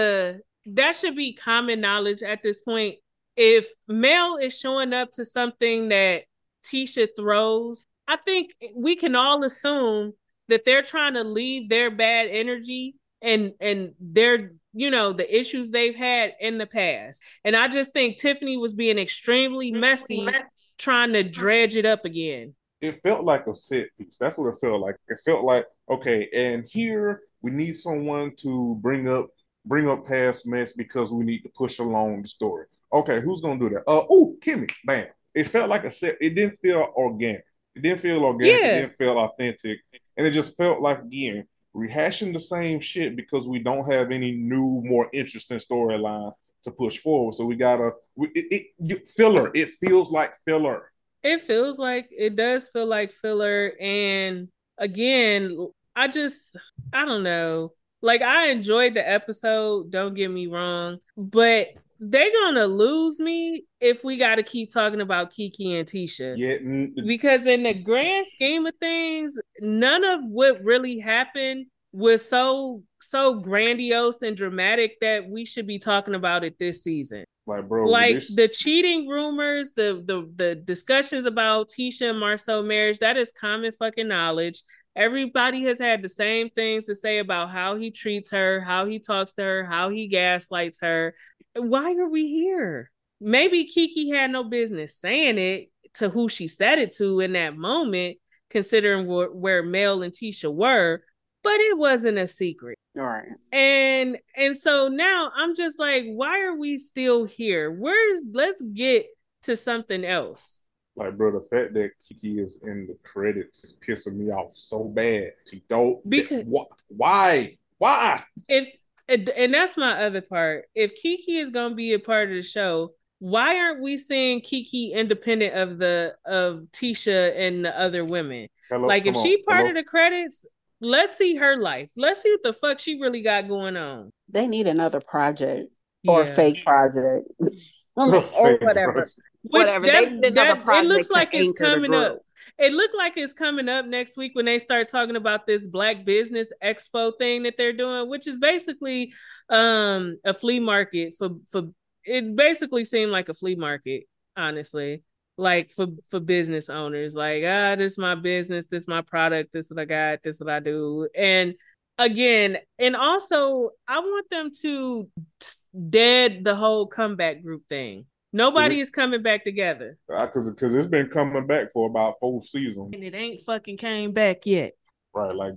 should be common knowledge at this point. If Mel is showing up to something that Tisha throws, I think we can all assume that they're trying to leave their bad energy and their the issues they've had in the past. And I just think Tiffany was being extremely messy trying to dredge it up again. It felt like a set piece. That's what it felt like. It felt like, okay, and here we need someone to bring up past mess because we need to push along the story. Okay, who's gonna do that? Kimmy, bam. It felt like a set. It didn't feel organic. It didn't feel organic. Yeah. It didn't feel authentic. And it just felt like, again, rehashing the same shit because we don't have any new, more interesting storyline to push forward. So we gotta filler. It feels like filler. It does feel like filler. And again, I don't know. Like, I enjoyed the episode, don't get me wrong, but they're gonna lose me if we got to keep talking about Kiki and Tisha. Yeah. Because in the grand scheme of things, none of what really happened was so grandiose and dramatic that we should be talking about it this season. Like, bro, the cheating rumors, the discussions about Tisha and Marceau marriage, that is common fucking knowledge. Everybody has had the same things to say about how he treats her, how he talks to her, how he gaslights her. Why are we here? Maybe Kiki had no business saying it to who she said it to in that moment, considering where Mel and Tisha were, but it wasn't a secret. All right. And so now I'm just like, why are we still here? Let's get to something else. Like, bro, the fact that Kiki is in the credits is pissing me off so bad. She don't. Because why? And that's my other part. If Kiki is gonna be a part of the show, why aren't we seeing Kiki independent of Tisha and the other women? If she part of the credits, let's see her life. Let's see what the fuck she really got going on. They need another project or fake project. Or whatever. Whatever. It looks like it's coming up. It looked like it's coming up next week when they start talking about this Black Business Expo thing that they're doing, which is basically a flea market for it basically seemed like a flea market, honestly. Like for business owners, like, this is my business, this is my product, this is what I got, this is what I do. And again, and also I want them to dead the whole comeback group thing. Nobody is coming back together. Because it's been coming back for about 4 seasons. And it ain't fucking came back yet. Right, like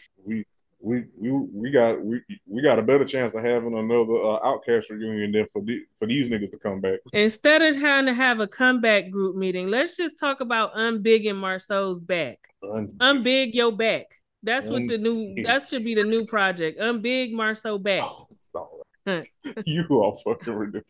we got a better chance of having another Outcast reunion than for these niggas to come back. Instead of trying to have a comeback group meeting, let's just talk about unbigging Marceau's back. Unbig your back. That's what that should be the new project. Unbig Marceau back. Oh, you are fucking ridiculous.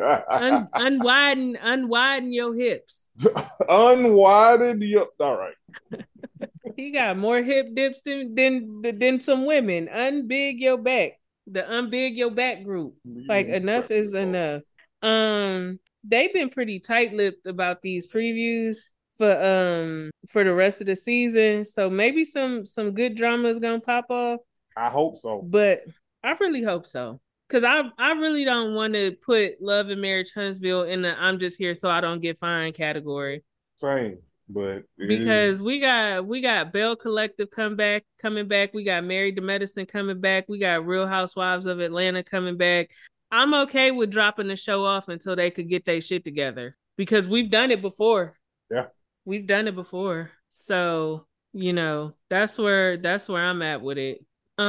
Unwiden your hips. Unwiden your. All right. He got more hip dips than some women. Unbig your back. The unbig your back group. Like enough is enough. They've been pretty tight-lipped about these previews for the rest of the season. So maybe some good drama is gonna pop off. I hope so. But I really hope so. Because I really don't want to put Love and Marriage Huntsville in the I'm just here so I don't get fined category. Same. But because we got Bell Collective coming back. We got Married to Medicine coming back. We got Real Housewives of Atlanta coming back. I'm okay with dropping the show off until they could get their shit together because we've done it before. Yeah, we've done it before. So that's where I'm at with it.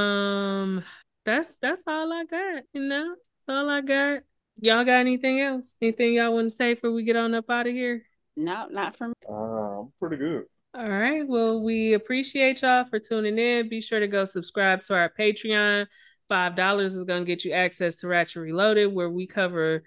That's all I got. That's all I got. Y'all got anything else? Anything y'all want to say before we get on up out of here? No, not for me. I'm pretty good. All right. Well, we appreciate y'all for tuning in. Be sure to go subscribe to our Patreon. $5 is going to get you access to Ratchet Reloaded, where we cover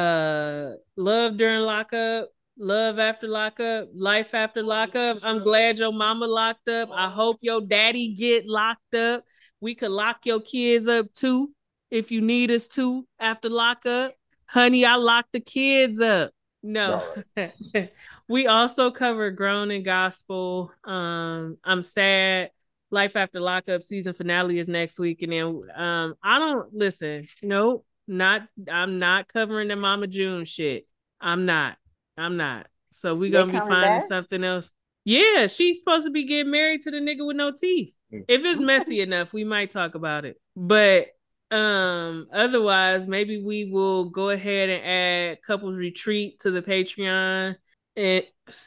love during lockup, love after lockup, life after lockup. I'm glad your mama locked up. I hope your daddy get locked up. We could lock your kids up too if you need us to after lockup. Honey, I locked the kids up. No. Right. We also cover Grown and Gospel. I'm Sad. Life After Lockup season finale is next week. And then I don't listen. Nope. I'm not covering the Mama June shit. I'm not. So we're gonna be finding something else. Yeah, she's supposed to be getting married to the nigga with no teeth. If it's messy enough, we might talk about it. But otherwise, maybe we will go ahead and add Couples Retreat to the Patreon and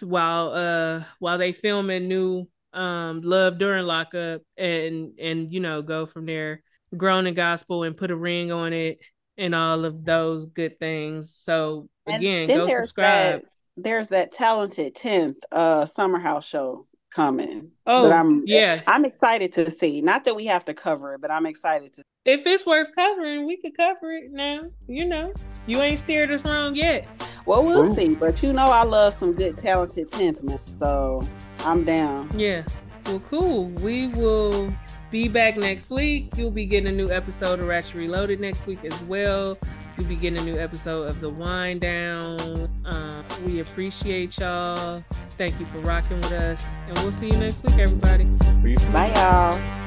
while they film a new Love During Lockup and go from there. Grown and Gospel and put a ring on it and all of those good things. So again, go subscribe. There's that Talented 10th Summer House show coming. Oh, that I'm excited to see. Not that we have to cover it, but I'm excited to. If it's worth covering, we could cover it now. You ain't steered us wrong yet. Well, we'll see. But I love some good Talented 10th, so I'm down. Yeah. Well, cool. We will be back next week. You'll be getting a new episode of Ratchet Reloaded next week as well. You'll be getting a new episode of The Wind Down. We appreciate y'all. Thank you for rocking with us. And we'll see you next week, everybody. Peace. Bye, y'all.